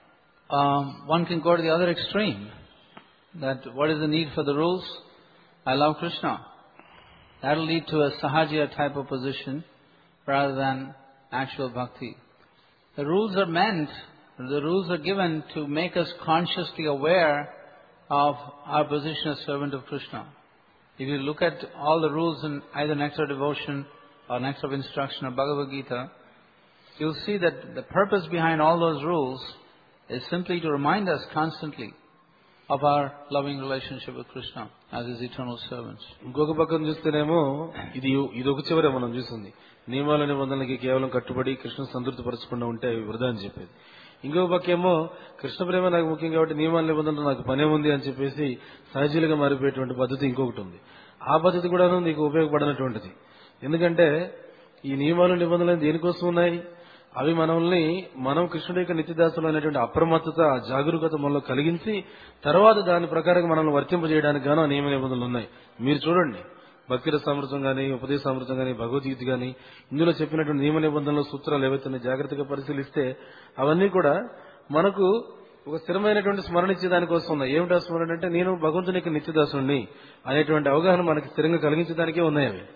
um, one can go to the other extreme. That what is the need for the rules? I love Krishna. That will lead to a sahaja type of position rather than actual bhakti. The rules are meant, the rules are given to make us consciously aware of our position as servant of Krishna. If you look at all the rules in either Nectar of Devotion or Nectar of Instruction or Bhagavad Gita, you'll see that the purpose behind all those rules is simply to remind us constantly of our loving relationship with Krishna as his eternal servants.
ఇంకొక పక్కన చూస్తేనేమో ఇది ఇది ఒక చివరే మనం చూస్తుంది, నియమాల నిబంధనలకి కేవలం కట్టుబడి కృష్ణ సంతృప్తి పరచకుండా ఉంటే అవి వృధా అని చెప్పేది. ఇంకొక పక్కేమో కృష్ణ ప్రేమ నాకు ముఖ్యం కాబట్టి నియమాల నిబంధనలు నాకు పనే ఉంది అని చెప్పేసి సహజీలుగా మారిపోయేటువంటి పద్ధతి ఇంకొకటి ఉంది. ఆ పద్ధతి కూడా నీకు ఉపయోగపడినటువంటిది. ఎందుకంటే ఈ నియమాలు నిబంధనలు దేనికోసం ఉన్నాయి? అవి మనల్ని మనం కృష్ణుడి యొక్క నిత్యదాసులు అనేటువంటి అప్రమత్తత, జాగరూకత మనలో కలిగించి తర్వాత దాని ప్రకారంగా మనల్ని వర్తింపజేయడానికి గాను ఆ నియమ నిబంధనలు ఉన్నాయి. మీరు చూడండి, భక్తి రసామృతం గాని, ఉపదేశామృతం గాని, భగవద్గీత గాని, ఇందులో చెప్పినటువంటి నియమ నిబంధనలు, సూత్రాలు ఏవైతే జాగ్రత్తగా పరిశీలిస్తే అవన్నీ కూడా మనకు ఒక స్థిరమైనటువంటి స్మరణ ఇచ్చే దానికోసం ఉన్నాయి. ఏమిటా స్మరణ అంటే నేను భగవంతుని యొక్క నిత్యదాసుని అనేటువంటి అవగాహన మనకి స్థిరంగా కలిగించడానికే ఉన్నాయి అవి.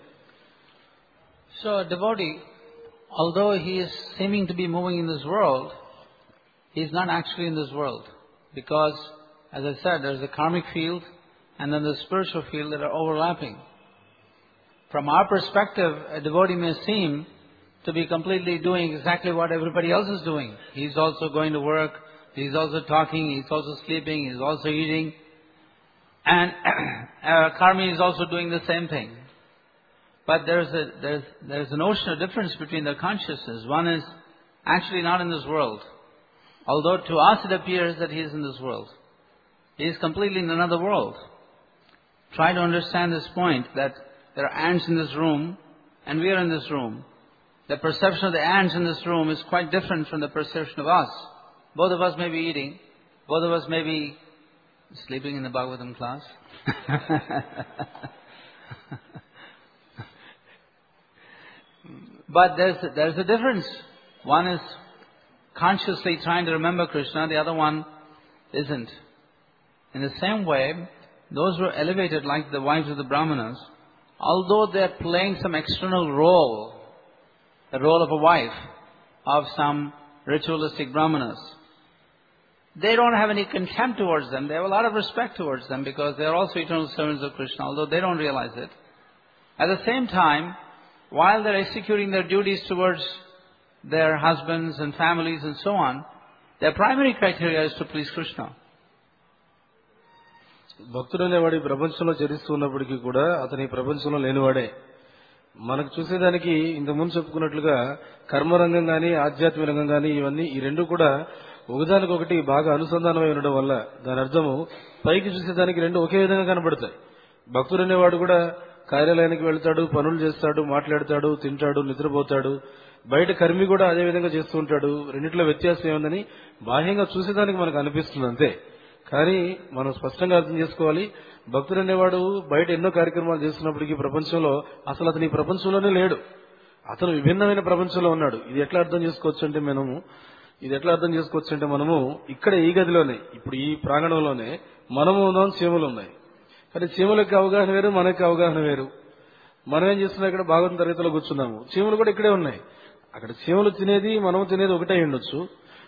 So devotee, although he is seeming to be moving in this world, he is not actually in this world. Because, as I said, there is a karmic field and then the spiritual field that are overlapping. From our perspective, a devotee may seem to be completely doing exactly what everybody else is doing. He is also going to work, he is also talking, he is also sleeping, he is also eating. And uh, karmi is also doing the same thing. But there's a, there's, there's an ocean of difference between their consciousness. One is actually not in this world. Although to us it appears that he is in this world. He is completely in another world. Try to understand this point, that there are ants in this room and we are in this room. The perception of the ants in this room is quite different from the perception of us. Both of us may be eating. Both of us may be sleeping in the Bhagavatam class. But there's a, there's a difference. One is consciously trying to remember Krishna, the other one isn't. In the same way, those who are elevated like the wives of the Brahmanas, although they're playing some external role, the role of a wife of some ritualistic Brahmanas, they don't have any contempt towards them. They have a lot of respect towards them because they are also eternal servants of Krishna, although they don't realize it. At the same time, while they're executing their duties towards their husbands and families and so on, their primary criteria is to please Krishna.
భక్తుడు అనేవాడు ఈ ప్రపంచంలో చరిస్తూ ఉన్నప్పటికీ కూడా అతని ప్రపంచంలో లేనివాడే. మనకు చూసేదానికి ఇంతకుముందు చెప్పుకున్నట్లుగా కర్మరంగం గాని, ఆధ్యాత్మిక రంగం గాని, ఇవన్నీ ఈ రెండు కూడా ఒకదానికొకటి బాగా అనుసంధానమై ఉండడం వల్ల దాని అర్థము పైకి చూసేదానికి రెండు ఒకే విధంగా కనబడతాయి. భక్తుడు అనేవాడు కూడా కార్యాలయానికి వెళ్తాడు, పనులు చేస్తాడు, మాట్లాడతాడు, తింటాడు, నిద్రపోతాడు. బయట కర్మి కూడా అదే విధంగా చేస్తూ ఉంటాడు. రెండిట్లో వ్యత్యాసం ఏముందని బాహ్యంగా చూసేదానికి మనకు అనిపిస్తుంది అంతే. కానీ మనం స్పష్టంగా అర్థం చేసుకోవాలి, భక్తుడు అనేవాడు బయట ఎన్నో కార్యక్రమాలు చేస్తున్నప్పటికీ ప్రపంచంలో అసలు అతను ఈ ప్రపంచంలోనే లేడు. అతను విభిన్నమైన ప్రపంచంలో ఉన్నాడు. ఇది ఎట్లా అర్థం చేసుకోవచ్చు అంటే మనము ఇది ఎట్లా అర్థం చేసుకోవచ్చు అంటే మనము ఇక్కడ ఈ గదిలోనే, ఇప్పుడు ఈ ప్రాంగణంలోనే మనము ఉన్నాం, చీమలు ఉన్నాయి. కానీ చీమలకు అవగాహన వేరు, మనకి అవగాహన వేరు. మనం ఏం చేస్తున్నాం, ఇక్కడ భాగవతం తరగతిలో కూర్చున్నాము, చీమలు కూడా ఇక్కడే ఉన్నాయి. అక్కడ చీమలు తినేది మనం తినేది ఒకటే ఉండొచ్చు.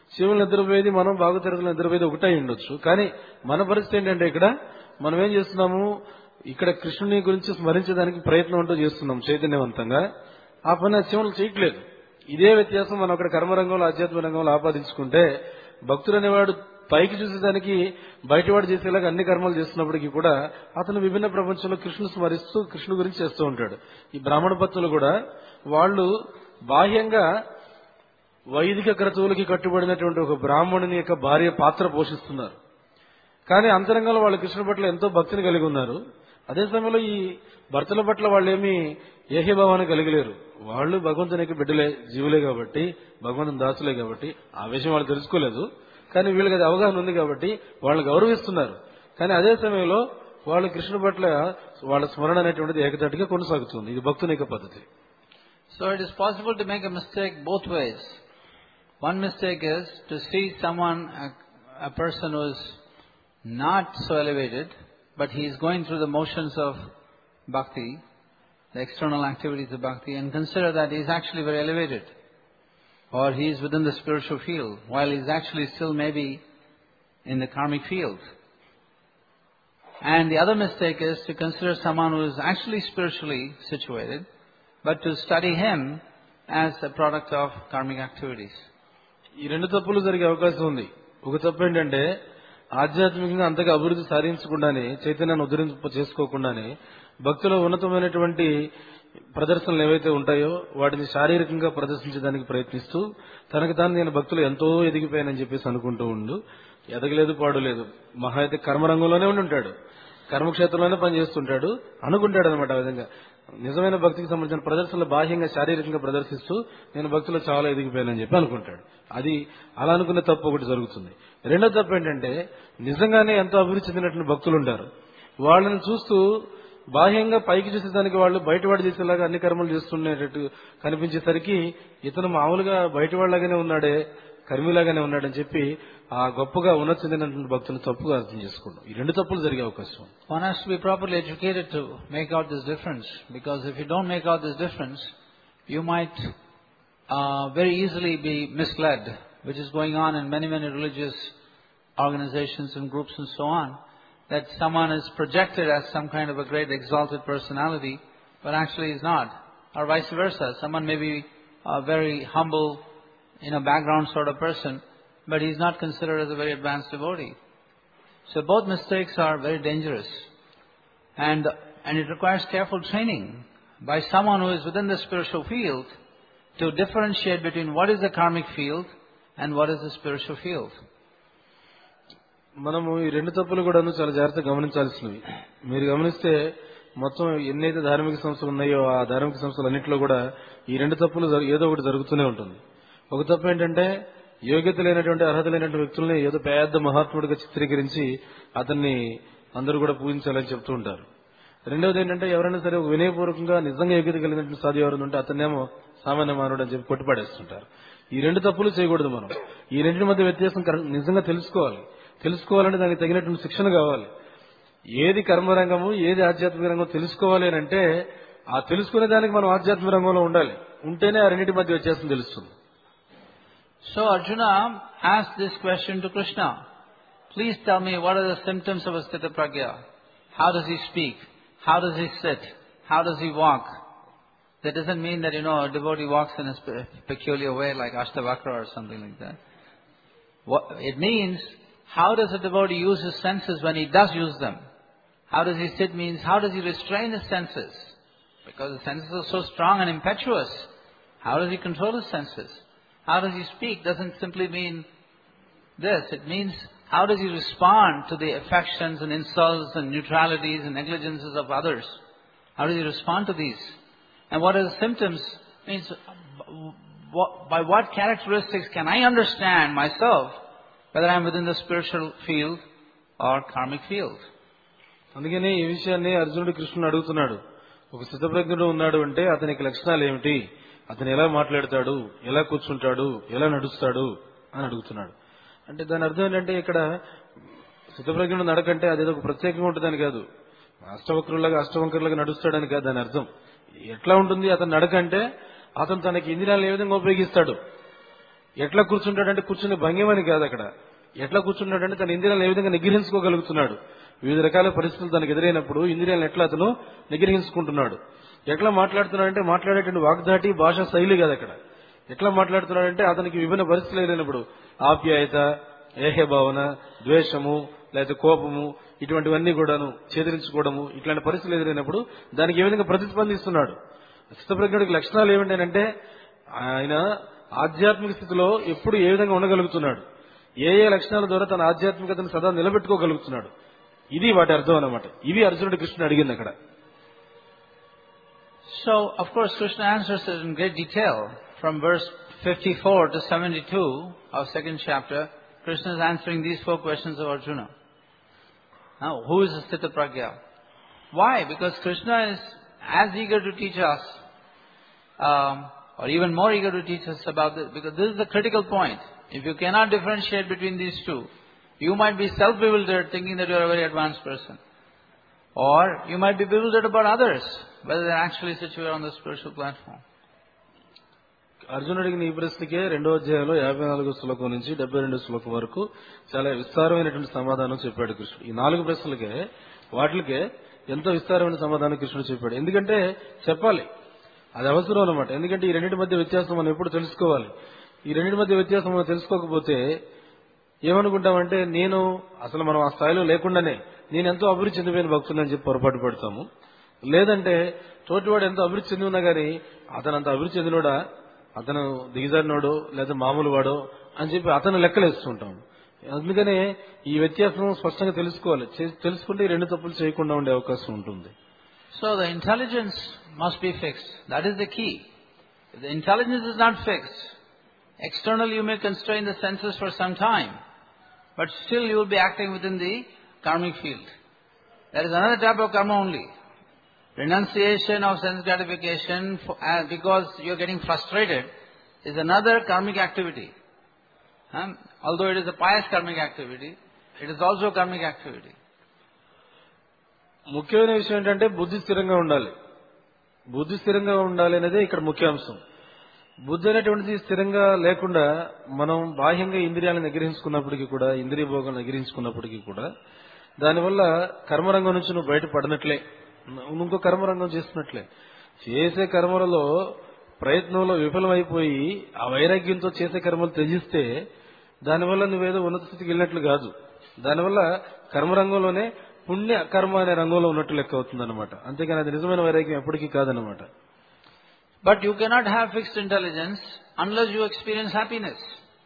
శివులు నిద్రపోయేది మనం బాగుతెరతలు నిద్రపోయేది ఒకటే ఉండొచ్చు. కానీ మన పరిస్థితి ఏంటంటే ఇక్కడ మనం ఏం చేస్తున్నాము, ఇక్కడ కృష్ణుని గురించి స్మరించడానికి ప్రయత్నం అంటూ చేస్తున్నాం చైతన్యవంతంగా. ఆ పని శివులు చేయట్లేదు. ఇదే వ్యత్యాసం మనం అక్కడ కర్మరంగంలో ఆధ్యాత్మిక రంగంలో ఆపాదించుకుంటే, భక్తుడు అనేవాడు పైకి చూసేదానికి బయటవాడు చేసేలాగా అన్ని కర్మలు చేస్తున్నప్పటికీ కూడా అతను విభిన్న ప్రపంచంలో కృష్ణుని స్మరిస్తూ కృష్ణుని గురించి చేస్తూ ఉంటాడు. ఈ బ్రాహ్మణ భక్తులు కూడా వాళ్ళు బాహ్యంగా వైదిక క్రతువులకి కట్టుబడినటువంటి ఒక బ్రాహ్మణుని యొక్క భార్య పాత్ర పోషిస్తున్నారు. కానీ అంతరంగంలో వాళ్ళు కృష్ణుని పట్ల ఎంతో భక్తిని కలిగి ఉన్నారు. అదే సమయంలో ఈ భర్తల పట్ల వాళ్ళేమీ ఏహ్యభావాన్ని కలిగలేరు. వాళ్ళు భగవంతునికి బిడ్డలే, జీవులే కాబట్టి, భగవంతుని దాసులే కాబట్టి ఆ విషయం వాళ్ళు తెలుసుకోలేదు. కానీ వీళ్ళకి అది అవగాహన ఉంది కాబట్టి వాళ్ళు గౌరవిస్తున్నారు. కానీ అదే సమయంలో వాళ్ళు కృష్ణుని పట్ల వాళ్ళ స్మరణ అనేటువంటిది ఏకతాటిగా కొనసాగుతుంది. ఇది భక్తుని యొక్క పద్ధతి.
So it is possible to make a mistake both ways. One mistake is to see someone, a, a person who is not so elevated, but he is going through the motions of bhakti, the external activities of bhakti, and consider that he is actually very elevated, or he is within the spiritual field, while he is actually still maybe in the karmic field. And the other mistake is to consider someone who is actually spiritually situated, but to study him as a product of karmic activities.
ఈ రెండు తప్పులు జరిగే అవకాశం ఉంది. ఒక తప్పు ఏంటంటే ఆధ్యాత్మికంగా అంతగా అభివృద్ధి సాధించకుండానే, చైతన్యాన్ని ఉద్ధరింప చేసుకోకుండానే భక్తుల ఉన్నతమైనటువంటి ప్రదర్శనలు ఏవైతే ఉంటాయో వాటిని శారీరకంగా ప్రదర్శించడానికి ప్రయత్నిస్తూ తనకు తాను నేను భక్తులు ఎంతో ఎదిగిపోయానని చెప్పేసి అనుకుంటూ ఉండు. ఎదగలేదు, పాడులేదు. మహా అయితే కర్మరంగంలోనే ఉండి ఉంటాడు, కర్మక్షేత్రంలోనే పనిచేస్తుంటాడు, అనుకుంటాడు అనమాట. ఆ విధంగా నిజమైన భక్తికి సంబంధించిన ప్రదర్శనలు బాహ్యంగా శారీరకంగా ప్రదర్శిస్తూ నేను భక్తులు చాలా ఎదిగిపోయానని చెప్పి అనుకుంటాడు. అది అలా అనుకునే తప్పు ఒకటి జరుగుతుంది. రెండో తప్పు ఏంటంటే నిజంగానే ఎంతో అభివృద్ధి చెందినటువంటి భక్తులు ఉంటారు. వాళ్ళని చూస్తూ బాహ్యంగా పైకి చూసేదానికి వాళ్ళు బయటవాడు చేసేలాగా అన్ని కర్మలు చేస్తున్నట్టు కనిపించేసరికి ఇతను మామూలుగా బయటవాళ్ళలాగానే ఉన్నాడే, కర్మిలాగానే ఉన్నాడని చెప్పి ఆ గొప్పగా ఉన్నత చెందినటువంటి భక్తులను తప్పుగా అర్థం చేసుకోవడం. ఈ రెండు తప్పులు జరిగే అవకాశం.
One has to be properly educated to make out this difference, because if you don't make out this difference, you might uh, very easily be misled, which is going on in many, many religious organizations and groups and so on, that someone is projected as some kind of a great exalted personality, but actually is not, or vice versa. Someone may be a very humble, in a background sort of person, but he is not considered as a very advanced devotee. So both mistakes are very dangerous, and and it requires careful training by someone who is within the spiritual field to differentiate between what is the karmic field and what is the spiritual field.
మనము ఈ రెండు తప్పులు కూడా చాలా జాగ్రత్తగా గమనించాల్సినవి. మీరు గమనిస్తే మొత్తం ఎన్నైతే ధార్మిక సంస్థలు ఉన్నాయో ఆ ధార్మిక సంస్థలన్నింటిలో కూడా ఈ రెండు తప్పులు ఏదో ఒకటి జరుగుతూనే ఉంటుంది. ఒక తప్పు ఏంటంటే యోగ్యత లేనటువంటి, అర్హత లేనటువంటి వ్యక్తుల్ని ఏదో పెద్ద మహాత్ముడిగా చిత్రీకరించి అతన్ని అందరూ కూడా పూజించాలని చెప్తూ ఉంటారు. రెండవది ఏంటంటే ఎవరైనా సరే వినయపూర్వకంగా నిజంగా యోగ్యత కలిగినటువంటి సాధు ఎవరైనా ఉంటే అతన్నేమో సామాన్య మానవుడు అని చెప్పి కొట్టిపడేస్తుంటారు. ఈ రెండు తప్పులు చేయకూడదు. మనం ఈ రెండింటి మధ్య వ్యత్యాసం నిజంగా తెలుసుకోవాలి. తెలుసుకోవాలంటే దానికి తగినటువంటి శిక్షణ కావాలి. ఏది కర్మరంగము, ఏది ఆధ్యాత్మిక రంగం తెలుసుకోవాలి అని అంటే ఆ తెలుసుకునే దానికి మనం ఆధ్యాత్మిక రంగంలో ఉండాలి. ఉంటేనే ఆ రెండింటి మధ్య వ్యత్యాసం తెలుస్తుంది.
So Arjuna asked this question to Krishna. Please tell me, what are the symptoms of a Sthita Pragya? How does he speak? How does he sit? How does he walk? That doesn't mean that, you know, a devotee walks in a peculiar way like Ashtavakra or something like that. What it means, how does a devotee use his senses when he does use them? How does he sit means, how does he restrain his senses? Because the senses are so strong and impetuous. How does he control his senses? How does he speak doesn't simply mean this. It means, how does he respond to the affections and insults and neutralities and negligences of others? How does he respond to these? And what are the symptoms? Means, by what characteristics can I understand myself whether I am within the spiritual field or karmic field?
అందుకనే ఈ విషయాన్ని అర్జునుడు కృష్ణుడు అడుగుతున్నాడు. ఒక స్థితప్రజ్ఞుడు ఉన్నాడు అంటే అతనికి లక్షణాలు ఏమిటి, అతను ఎలా మాట్లాడతాడు, ఎలా కూర్చుంటాడు, ఎలా నడుస్తాడు అని అడుగుతున్నాడు. అంటే దాని అర్థం ఏంటంటే ఇక్కడ స్థితప్రజ్ఞుడు నడకంటే అదేదో ఒక ప్రత్యేకంగా ఉంటుందని కాదు, అష్టవక్రులాగా అష్టవంకరులాగా నడుస్తాడని కాదు దాని అర్థం. ఎట్లా ఉంటుంది అతను నడకంటే అతను తనకి ఇంద్రియాలను ఏ విధంగా ఉపయోగిస్తాడు, ఎట్లా కూర్చుంటాడంటే కూర్చునే భంగిమని కాదు అక్కడ. ఎట్లా కూర్చుంటాడంటే తన ఇంద్రియాలను ఏ విధంగా నిగ్రహించుకోగలుగుతున్నాడు. వివిధ రకాల పరిస్థితులు తనకు ఎదురైనప్పుడు ఇంద్రియాలను ఎట్లా అతను నిగ్రహించుకుంటున్నాడు. ఎట్లా మాట్లాడుతున్నాడంటే మాట్లాడేటువంటి వాగ్దాటి భాషా శైలి కాదు అక్కడ. ఎట్లా మాట్లాడుతున్నాడంటే అతనికి విభిన్న పరిస్థితులు ఎదురైనప్పుడు ఆప్యాయత, ఏహే భావన, ద్వేషము లేదా కోపము ఇటువంటివన్నీ కూడాను చేదరించుకోవడము ఇట్లాంటి పరిస్థితులు ఎదురైనప్పుడు దానికి ఏ విధంగా ప్రతిస్పందిస్తున్నాడు. స్థితప్రజ్ఞుడికి లక్షణాలు ఏమిటంటే ఆయన ఆధ్యాత్మిక స్థితిలో ఎప్పుడు ఏ విధంగా ఉండగలుగుతున్నాడు, ఏ ఏ లక్షణాల ద్వారా తన ఆధ్యాత్మికతను సదా నిలబెట్టుకోగలుగుతున్నాడు. ఇది వాటి అర్థం అన్నమాట. ఇవి అర్జునుడు కృష్ణుడు అడిగింది అక్కడ.
So, of course, Krishna answers it in great detail. From verse fifty-four to seventy-two of second chapter, Krishna is answering these four questions of Arjuna. Now, who is the Sthita Pragya? Why? Because Krishna is as eager to teach us, um, or even more eager to teach us about this, because this is the critical point. If you cannot differentiate between these two, you might be self-bewildered thinking that you are a very advanced person. Or you might be bewildered about others, whether they are actually situated on the spiritual platform.
అర్జునుడికి ఈ ప్రశ్నకే రెండో అధ్యాయంలో యాభై నాలుగో శ్లోకం నుంచి డెబ్బై రెండు శ్లోకం వరకు చాలా విస్తారమైనటువంటి సమాధానం చెప్పాడు కృష్ణుడు. ఈ నాలుగు ప్రశ్నలకే వాటికే ఎంతో విస్తారమైన సమాధానం కృష్ణుడు చెప్పాడు. ఎందుకంటే చెప్పాలి, అది అవసరం అన్నమాట. ఎందుకంటే ఈ రెండింటి మధ్య వ్యత్యాసం మనం ఎప్పుడు తెలుసుకోవాలి. ఈ రెండింటి మధ్య వ్యత్యాసం మనం తెలుసుకోకపోతే ఏమనుకుంటామంటే నేను అసలు మనం ఆ స్థాయిలో లేకుండానే నేను ఎంతో అభివృద్ధి చెందిపోయిన భక్తులు అని చెప్పి పొరపాటు పడతాము. లేదంటే తోటివాడు ఎంతో అభివృద్ధి చెంది ఉన్నా కానీ అతను అంత అభివృద్ధి చెందినోడా, అతను దిగజారినోడో లేదా మామూలు వాడో అని చెప్పి అతను లెక్కలేస్తుంటాం. అందుకనే ఈ వ్యత్యాసం స్పష్టంగా తెలుసుకోవాలి. తెలుసుకుంటే ఈ రెండు తప్పులు చేయకుండా ఉండే అవకాశం ఉంటుంది.
So the intelligence must be fixed. That is the key. If the intelligence is not fixed, externally you may constrain the senses for some time, but still you will be acting within the karmic field. There is another type of karma only. Renunciation of sense gratification for, uh, because you are getting frustrated is another karmic activity. Um, although it is a pious karmic activity, it is also a karmic activity.
ముఖ్యమైన విషయం ఏంటంటే బుద్ధి స్థిరంగా ఉండాలి. బుద్ధి స్థిరంగా ఉండాలి అనేది ఇక్కడ ముఖ్య అంశం. బుద్ధి అనేటువంటిది స్థిరంగా లేకుండా మనం బాహ్యంగా ఇంద్రియాలను నిగ్రహించుకున్నప్పటికీ కూడా, ఇంద్రియ భోగాలను నిగ్రహించుకున్నప్పటికీ కూడా దానివల్ల కర్మరంగం నుంచి నువ్వు బయటపడినట్లే, ఇంకో కర్మరంగం చేస్తున్నట్లే. చేసే కర్మలలో ప్రయత్నంలో విఫలమైపోయి ఆ వైరాగ్యంతో చేసే కర్మలు త్యజిస్తే దానివల్ల నువ్వేదో ఉన్నత స్థితికి వెళ్ళినట్లు కాదు. దానివల్ల కర్మరంగంలోనే పుణ్య కర్మ అనే రంగంలో ఉన్నట్టు లెక్క అవుతుందన్నమాట. అంతేగాని అది నిజమైన వైరాగ్యం ఎప్పటికీ కాదన్నమాట.
But you cannot have fixed intelligence unless you experience happiness.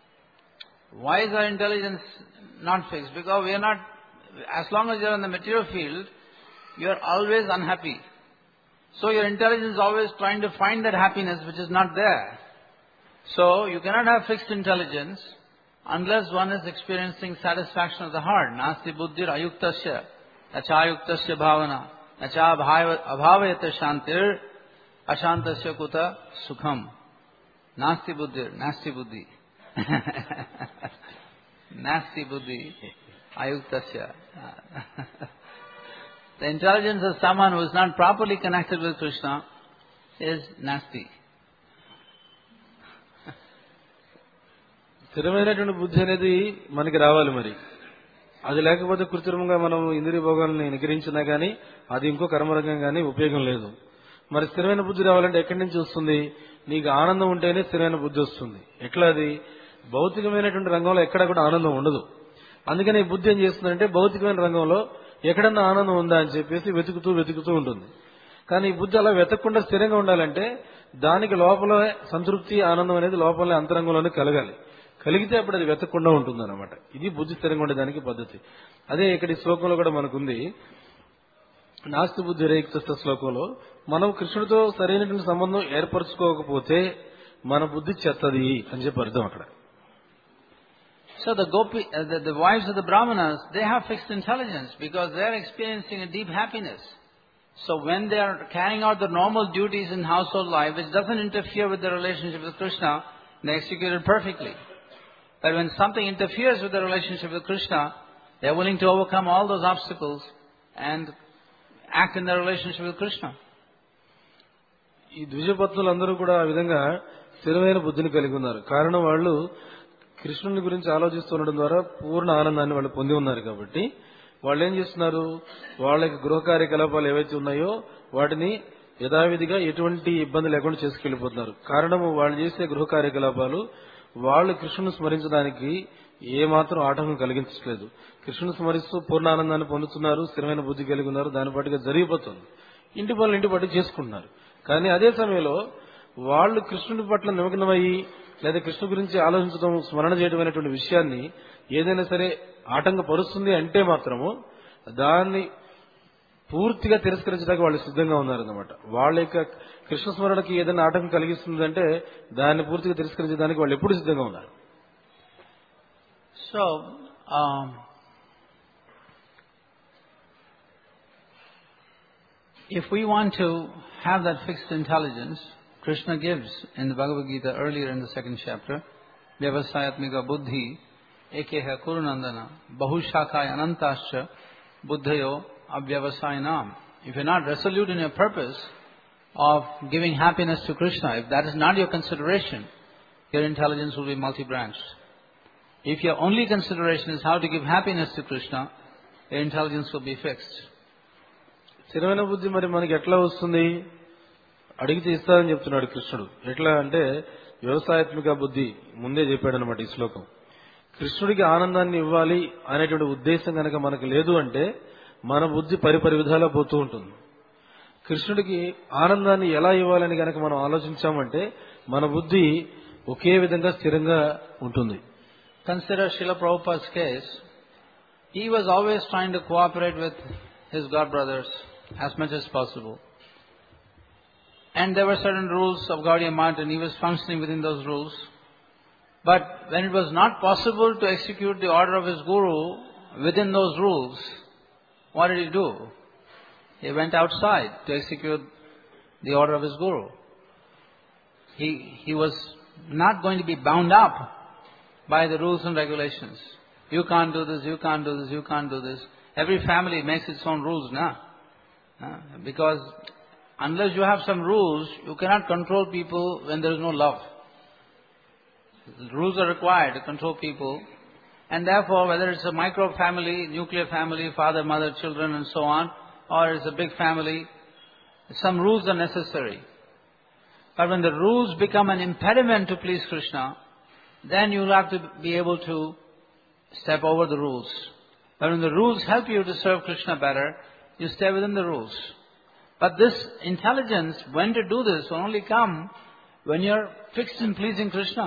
Why is our intelligence not fixed? Because we are not, as long as you are in the material field, you are always unhappy. So your intelligence is always trying to find that happiness which is not there. So you cannot have fixed intelligence unless one is experiencing satisfaction of the heart. Nasti buddhir ayuktasya, nacha ayuktasya bhavana, nacha abhavayata shantir, ashantasya kuta sukham. Nasti buddhir, nasti buddhi. Nasti buddhi, ayuktasya. The intelligence of someone who is not properly connected with Krishna is nasti.
స్థిరమైనటువంటి బుద్ధి అనేది మనకి రావాలి. మరి అది లేకపోతే కృత్రిమంగా మనం ఇంద్రియ భోగాలను నిగ్రహించినా కానీ అది ఇంకో కర్మరంగం కానీ ఉపయోగం లేదు. మరి స్థిరమైన బుద్ధి రావాలంటే ఎక్కడి నుంచి వస్తుంది? నీకు ఆనందం ఉంటేనే స్థిరమైన బుద్ధి వస్తుంది. ఎట్లా? అది భౌతికమైనటువంటి రంగంలో ఎక్కడ కూడా ఆనందం ఉండదు. అందుకని ఈ బుద్ధి ఏం చేస్తుందంటే భౌతికమైన రంగంలో ఎక్కడన్నా ఆనందం ఉందా అని చెప్పేసి వెతుకుతూ వెతుకుతూ ఉంటుంది. కానీ ఈ బుద్ధి అలా వెతకకుండా స్థిరంగా ఉండాలంటే దానికి లోపల సంతృప్తి, ఆనందం అనేది లోపల అంతరంగంలోనే కలగాలి. కలిగితే అప్పుడు అది వెతకకుండా ఉంటుంది అనమాట. ఇది బుద్ధి స్థిరంగా ఉండేదానికి పద్ధతి. అదే ఇక్కడ ఈ శ్లోకంలో కూడా మనకుంది. నాస్తి బుద్ధి రేక్త శ్లోకంలో మనం కృష్ణుడితో సరైనటువంటి సంబంధం ఏర్పరచుకోకపోతే మన బుద్ధి చెత్తది అని చెప్పి అర్థం అక్కడ.
So the gopi, uh, the, the wives of the brahmanas, they have fixed intelligence because they are experiencing a deep happiness. So when they are carrying out the normal duties in household life, which doesn't interfere with the relationship with Krishna, they execute it perfectly. But when something interferes with the relationship with Krishna, they are willing to overcome all those obstacles and act in their relationship with Krishna.
ఈ ద్విజపత్నులందరూ కూడా ఆ విధంగా స్థిరమైన బుద్ధిని కలిగి ఉన్నారు. కారణం వాళ్ళు కృష్ణుని గురించి ఆలోచిస్తుండడం ద్వారా పూర్ణ ఆనందాన్ని వాళ్ళు పొంది ఉన్నారు కాబట్టి వాళ్ళు ఏం చేస్తున్నారు, వాళ్ళకి గృహ కార్యకలాపాలు ఏవైతే ఉన్నాయో వాటిని యథావిధిగా ఎటువంటి ఇబ్బంది లేకుండా చేసుకెళ్లిపోతున్నారు. కారణము వాళ్ళు చేసే గృహ కార్యకలాపాలు వాళ్ళు కృష్ణుని స్మరించడానికి ఏమాత్రం ఆటంకం కలిగించట్లేదు. కృష్ణుని స్మరిస్తూ పూర్ణ ఆనందాన్ని పొందుతున్నారు, స్థిరమైన బుద్ధి కలిగి ఉన్నారు, దాని పాటుగా జరిగిపోతుంది. ఇంటి పనులు ఇంటి పట్టు చేసుకుంటున్నారు. కానీ అదే సమయంలో వాళ్ళు కృష్ణుని పట్ల నిమగ్నమయ్యి లేదా కృష్ణు గురించి ఆలోచించడం, స్మరణ చేయడం అనేటువంటి విషయాన్ని ఏదైనా సరే ఆటంకపరుస్తుంది అంటే మాత్రము దాన్ని పూర్తిగా తిరస్కరించడానికి వాళ్ళు సిద్ధంగా ఉన్నారన్నమాట. వాళ్ళ యొక్క కృష్ణ స్మరణకి ఏదైనా ఆటంకం కలిగిస్తుందంటే దాన్ని పూర్తిగా తిరస్కరించడానికి వాళ్ళు ఎప్పుడు సిద్ధంగా ఉన్నారు.
So if we want to have that fixed intelligence, Krishna gives in the Bhagavad Gita earlier in the second chapter, Vyavasayatmika buddhi ekeha kurunandana bahushakaya anantascha buddhayo avyavasayinam. If you're not resolute in your purpose of giving happiness to Krishna, if that is not your consideration, your intelligence will be multi-branched. If your only consideration is how to give happiness to Krishna, your intelligence will be fixed.
స్థిరమైన బుద్ధి మరి మనకి ఎట్లా వస్తుంది? అడిగితే ఇస్తారని చెప్తున్నాడు కృష్ణుడు. ఎట్లా అంటే వ్యవసాయాత్మిక బుద్ధి ముందే చెప్పాడు అనమాట ఈ శ్లోకం. కృష్ణుడికి ఆనందాన్ని ఇవ్వాలి అనేటువంటి ఉద్దేశం కనుక మనకు లేదు అంటే మన బుద్ధి పరిపరి విధాలా పోతూ ఉంటుంది. కృష్ణుడికి ఆనందాన్ని ఎలా ఇవ్వాలని కనుక మనం ఆలోచించామంటే మన బుద్ధి ఒకే విధంగా స్థిరంగా ఉంటుంది.
Consider Srila Prabhupada's case. He was always trying to cooperate with his god brothers as much as possible. And there were certain rules of Gaudiya Math and he was functioning within those rules. But when it was not possible to execute the order of his guru within those rules, what did he do? He went outside to execute the order of his guru. He, he was not going to be bound up by the rules and regulations. You can't do this, you can't do this, you can't do this. Every family makes its own rules now. Uh, because unless you have some rules, you cannot control people when there is no love. Rules are required to control people. And therefore, whether it's a micro family, nuclear family, father, mother, children and so on, or it's a big family, some rules are necessary. But when the rules become an impediment to please Krishna, then you'll have to be able to step over the rules. But when the rules help you to serve Krishna better, you stay within the rules. But this intelligence, when to do this, will only come when you're fixed in pleasing Krishna.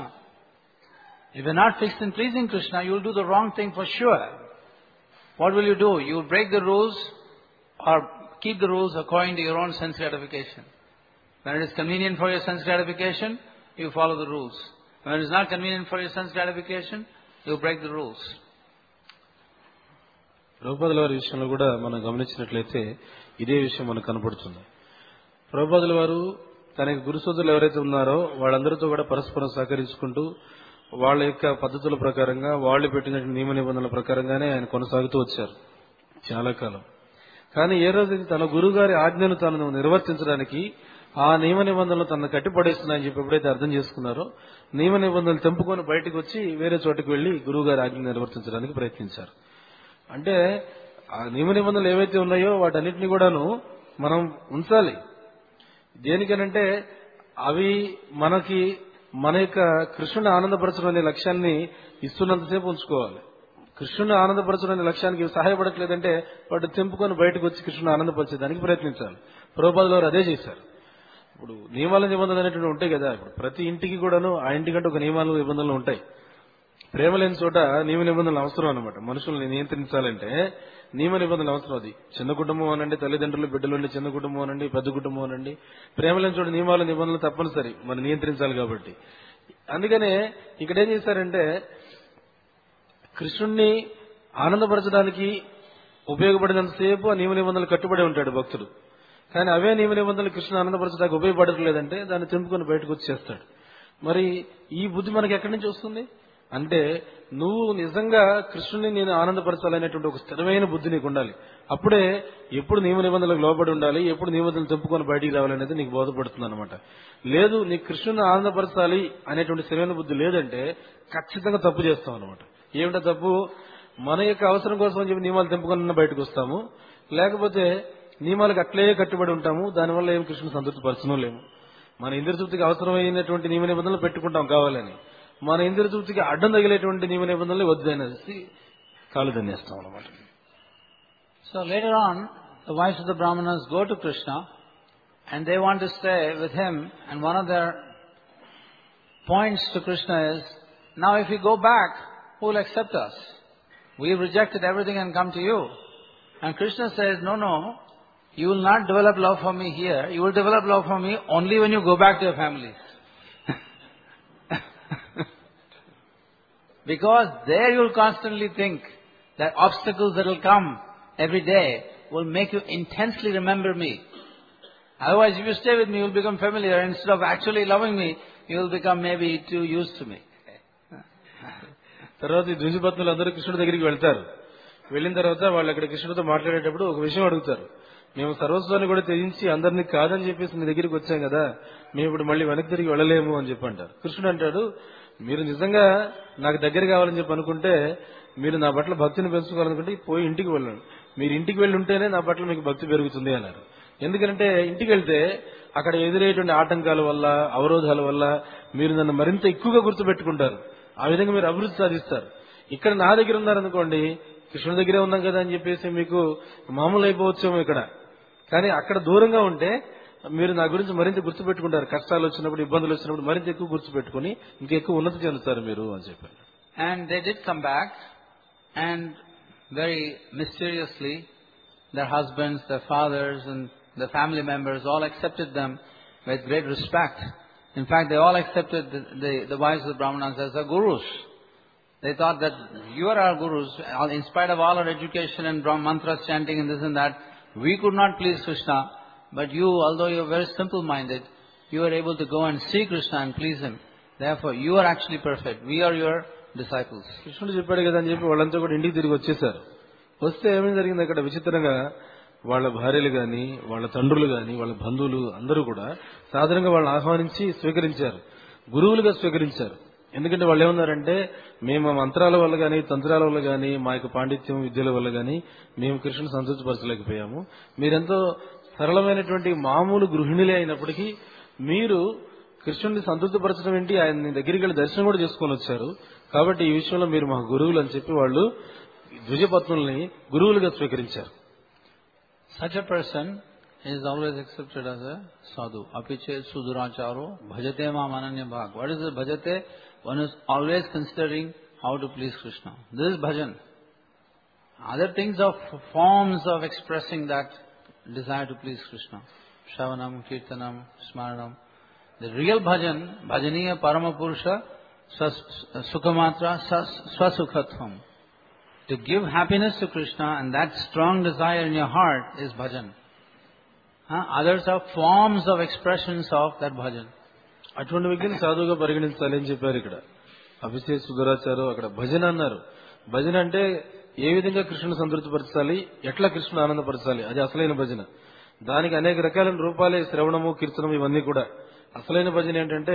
If you're not fixed in pleasing Krishna, you'll do the wrong thing for sure. What will you do? You'll break the rules or keep the rules according to your own sense gratification. When it is convenient for your sense gratification, you follow the rules. When it is not convenient for your sense gratification, you break the rules.
ప్రభుపాదుల వారి విషయంలో కూడా మనం గమనించినట్లయితే ఇదే విషయం మనకు కనపడుతుంది. ప్రభుపాదుల వారు తనకి గురుసోదరులు ఎవరైతే ఉన్నారో వాళ్ళందరితో కూడా పరస్పరం సహకరించుకుంటూ వాళ్ళ యొక్క పద్ధతుల ప్రకారంగా వాళ్ళు పెట్టిన నియమ నిబంధనల ప్రకారంగానే ఆయన కొనసాగుతూ వచ్చారు చాలా కాలం. కానీ ఏ రోజు తన గురువు గారి ఆజ్ఞను తనను నిర్వర్తించడానికి ఆ నియమ నిబంధనలు తనను కట్టిపడేస్తున్నాయని చెప్పి ఎప్పుడైతే అర్థం చేసుకున్నారో నియమ నిబంధనలు తెంపుకొని బయటకు వచ్చి వేరే చోటకి వెళ్లి గురువు గారి ఆజ్ఞను నిర్వర్తించడానికి ప్రయత్నించారు. అంటే ఆ నియమ నిబంధనలు ఏవైతే ఉన్నాయో వాటన్నిటిని కూడాను మనం ఉంచాలి. దేనికనంటే అవి మనకి మన యొక్క కృష్ణుని ఆనందపరచడం అనే లక్ష్యాన్ని ఇస్తున్నంతసేపు ఉంచుకోవాలి. కృష్ణుని ఆనందపరచడం అనే లక్ష్యానికి సహాయపడట్లేదంటే వాటి తెంపుకొని బయటకు వచ్చి కృష్ణుని ఆనందపరిచేదానికి ప్రయత్నించాలి. ప్రభుపాదుల వారు అదే చేశారు. ఇప్పుడు నియమాల నిబంధనలు అనేటువంటి ఉంటాయి కదా, ఇప్పుడు ప్రతి ఇంటికి కూడాను ఆ ఇంటికంటే ఒక నియమాలు నిబంధనలు ఉంటాయి. ప్రేమ లేని చోట నియమ నిబంధనలు అవసరం అనమాట. మనుషుల్ని నియంత్రించాలంటే నియమ నిబంధనలు అవసరం. అది చిన్న కుటుంబం అనండి, తల్లిదండ్రులు బిడ్డలు ఉండి చిన్న కుటుంబం అనండి, పెద్ద కుటుంబం అనండి, ప్రేమ లేని చోట నియమాలు నిబంధనలు తప్పనిసరి మనం నియంత్రించాలి కాబట్టి. అందుకనే ఇక్కడ ఏం చేశారంటే కృష్ణుణ్ణి ఆనందపరచడానికి ఉపయోగపడినంతసేపు ఆ నియమ నిబంధనలు కట్టుబడి ఉంటాడు భక్తుడు. కానీ అవే నియమ నిబంధనలు కృష్ణ ఆనందపరచడానికి ఉపయోగపడట్లేదంటే దాన్ని తెంపుకొని బయటకు వచ్చి చేస్తాడు. మరి ఈ బుద్ధి మనకి ఎక్కడి నుంచి వస్తుంది? అంటే నువ్వు నిజంగా కృష్ణుని నేను ఆనందపరచాలనేటువంటి ఒక స్థిరమైన బుద్ధి నీకు ఉండాలి. అప్పుడే ఎప్పుడు నియమ నిబంధనలకు లోబడి ఉండాలి, ఎప్పుడు నియమనిబంధనలు తెంపుకొని బయటికి రావాలనేది నీకు బోధపడుతుంది అనమాట. లేదు నీకు కృష్ణుని ఆనందపరచాలి అనేటువంటి స్థిరమైన బుద్ధి లేదంటే ఖచ్చితంగా తప్పు చేస్తాం అనమాట. ఏమిటో తప్పు? మన యొక్క అవసరం కోసం అని చెప్పి నియమాలు తెంపుకొని బయటకు వస్తాము, లేకపోతే నియమాలకు అట్లే కట్టుబడి ఉంటాము. దానివల్ల ఏం కృష్ణుని సంతృప్తి పరచడం లేము. మన ఇంద్రియ తృప్తికి అవసరమైనటువంటి నియమ నిబంధనలు పెట్టుకుంటాం కావాలని, మన ఇంద్రియ తృప్తికి అడ్డం తగిలేటువంటి నియమ నిబంధనలు వద్దనేసి కాలు ధన్యేస్తాం అనమాట.
So later on, the wives of the Brahmanas go to Krishna and they want to stay with him, and one of their points to Krishna is, now if we go back, who will accept us? We have rejected everything and come to you. And Krishna says, no, no, you will not develop love for me here. You will develop love for me only when you go back to your families. Because there you will constantly think that obstacles that will come every day will make you intensely remember me. Otherwise, if you stay with me, you will become familiar. Instead of actually loving me, you will become maybe too used to me.
తర్వాత ఈ ద్విజపత్నులు అందరూ కృష్ణుడి దగ్గరికి వెళ్తారు. వెళ్ళిన తర్వాత వాళ్ళు అక్కడ కృష్ణుడితో మాట్లాడేటప్పుడు ఒక విషయం అడుగుతారు. మేము సర్వస్వాన్ని కూడా త్యజించి అందరినీ కాదని చెప్పేసి మీ దగ్గరికి వచ్చాం కదా, మేము ఇప్పుడు మళ్ళీ వెనక్కి తిరిగి వెళ్ళలేము అని చెప్పి అంటారు. కృష్ణుడు అంటాడు, మీరు నిజంగా నాకు దగ్గర కావాలని చెప్పి అనుకుంటే, మీరు నా పట్ల భక్తిని పెంచుకోవాలనుకుంటే పోయి ఇంటికి వెళ్ళండి. మీరు ఇంటికి వెళ్ళి ఉంటేనే నా పట్ల మీకు భక్తి పెరుగుతుంది అన్నారు. ఎందుకంటే ఇంటికి వెళ్తే అక్కడ ఎదురయ్యేటువంటి ఆటంకాల వల్ల, అవరోధాల వల్ల మీరు నన్ను మరింత ఎక్కువగా గుర్తుపెట్టుకుంటారు. ఆ విధంగా మీరు అభివృద్ధి సాధిస్తారు. ఇక్కడ నా దగ్గర ఉన్నారనుకోండి, కృష్ణుడి దగ్గరే ఉన్నాం కదా అని చెప్పేసి మీకు మామూలు అయిపోవచ్చేమో ఇక్కడ. కానీ అక్కడ దూరంగా ఉంటే మీరు నా గురించి మరింత గుర్తుపెట్టుకుంటారు. కష్టాలు వచ్చినప్పుడు, ఇబ్బందులు వచ్చినప్పుడు మరింత ఎక్కువ గుర్తుపెట్టుకుని ఇంకెక్కువ ఉన్నతి చెందుతారు మీరు అని చెప్పారు.
And they did come back, and very mysteriously their husbands, their fathers and their family members all accepted them with great respect. In fact, they all accepted the, the, the wives of the Brahmanas as their gurus. They thought that you are our gurus. In spite of all our education and mantras chanting and this and that, we could not please Krishna. But you, although you are very simple-minded, you are able to go and see Krishna and please him. Therefore, you are actually perfect. We are your disciples.
కృష్ణుడు చెప్పాడు కదా అని చెప్పి వాళ్ళంతా కూడా ఇంటికి తిరిగి వచ్చేసారు. వస్తే ఏమేమి జరిగింది అక్కడ విచిత్రంగా, వాళ్ళ భార్యలు గాని, వాళ్ళ తండ్రులు గాని, వాళ్ళ బంధువులు అందరూ కూడా సాధారణంగా వాళ్ళని ఆహ్వానించి స్వీకరించారు, గురువులుగా స్వీకరించారు. ఎందుకంటే వాళ్ళు ఏమన్నారంటే, మేము మంత్రాల వల్ల గాని, తంత్రాల వల్ల గాని, మా యొక్క పాండిత్యం విద్యల వల్ల గాని మేము కృష్ణుని సంతృప్తిపరచలేకపోయాము. మీరెంతో సరళమైనటువంటి మామూలు గృహిణులే అయినప్పటికీ మీరు కృష్ణుడిని సంతృప్తిపరచడం ఏంటి, ఆయన దగ్గరికి వెళ్ళి దర్శనం కూడా చేసుకొని వచ్చారు. కాబట్టి ఈ విషయంలో మీరు మా గురువులు అని చెప్పి వాళ్ళు ద్విజపత్నుల్ని గురువులుగా స్వీకరించారు.
Such a person is always accepted as a sadhu. Apiche suduracharo bhajate ma mananya bhag. What is the bhajate? One is always considering how to please Krishna. This is bhajan. Other things are forms of expressing that desire to please Krishna. Shravanam, Kirtanam, Smaranam. The real bhajan, bhajaniya paramapurusha, sukhamatra, swasukhatham. To give happiness to Krishna and that strong desire in your heart is bhajan. Huh? Others are forms of expressions of that bhajan.
అటువంటి వ్యక్తిని సాధువుగా పరిగణించాలి అని చెప్పారు ఇక్కడ. అభిషేక్ సుధరాచారు అక్కడ భజన అన్నారు. భజన అంటే ఏ విధంగా కృష్ణుని సంతృప్తిపరచాలి, ఎట్లా కృష్ణుని ఆనందపరచాలి, అది అసలైన భజన. దానికి అనేక రకాలైన రూపాలే, శ్రవణము, కీర్తనము, ఇవన్నీ కూడా. అసలైన భజన ఏంటంటే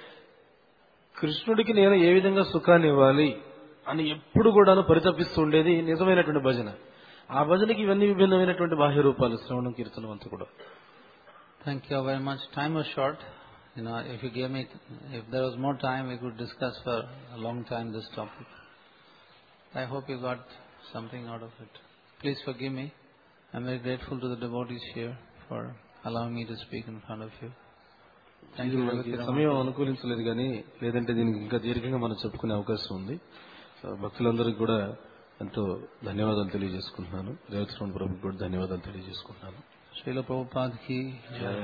కృష్ణుడికి నేను ఏ విధంగా సుఖాన్ని ఇవ్వాలి అని ఎప్పుడు కూడాను పరితపిస్తూ ఉండేది నిజమైనటువంటి భజన. ఆ భజనకి ఇవన్నీ విభిన్నమైనటువంటి బాహ్య రూపాలు, శ్రవణం, కీర్తనం అంతా కూడా.
Thank you very much. Time was short. You know, if you gave me, if there was more time, we could discuss for a long time this topic. I hope you got something out of it. Please forgive me. I'm very grateful to the devotees here for allowing me to speak in front of you. Thank you.
సమయం అనుకూలించలేదు కానీ, లేదంటే దీనికి ఇంకా దీర్ఘంగా మనం చెప్పుకునే అవకాశం ఉంది. భక్తులందరికీ కూడా ఎంతో ధన్యవాదాలు తెలియజేసుకుంటున్నాను. రేవతస్వామి ప్రభుకి కూడా ధన్యవాదాలు తెలియజేసుకుంటున్నాను.
శ్రీల ప్రభుపాద్కి జై.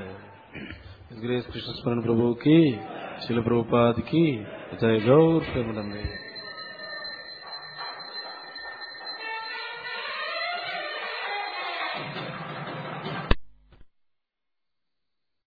కృష్ణ స్మరణ ప్రభువుకి, శ్రీల ప్రభుపాద్కి జై. గౌర్ ప్రేమనందే.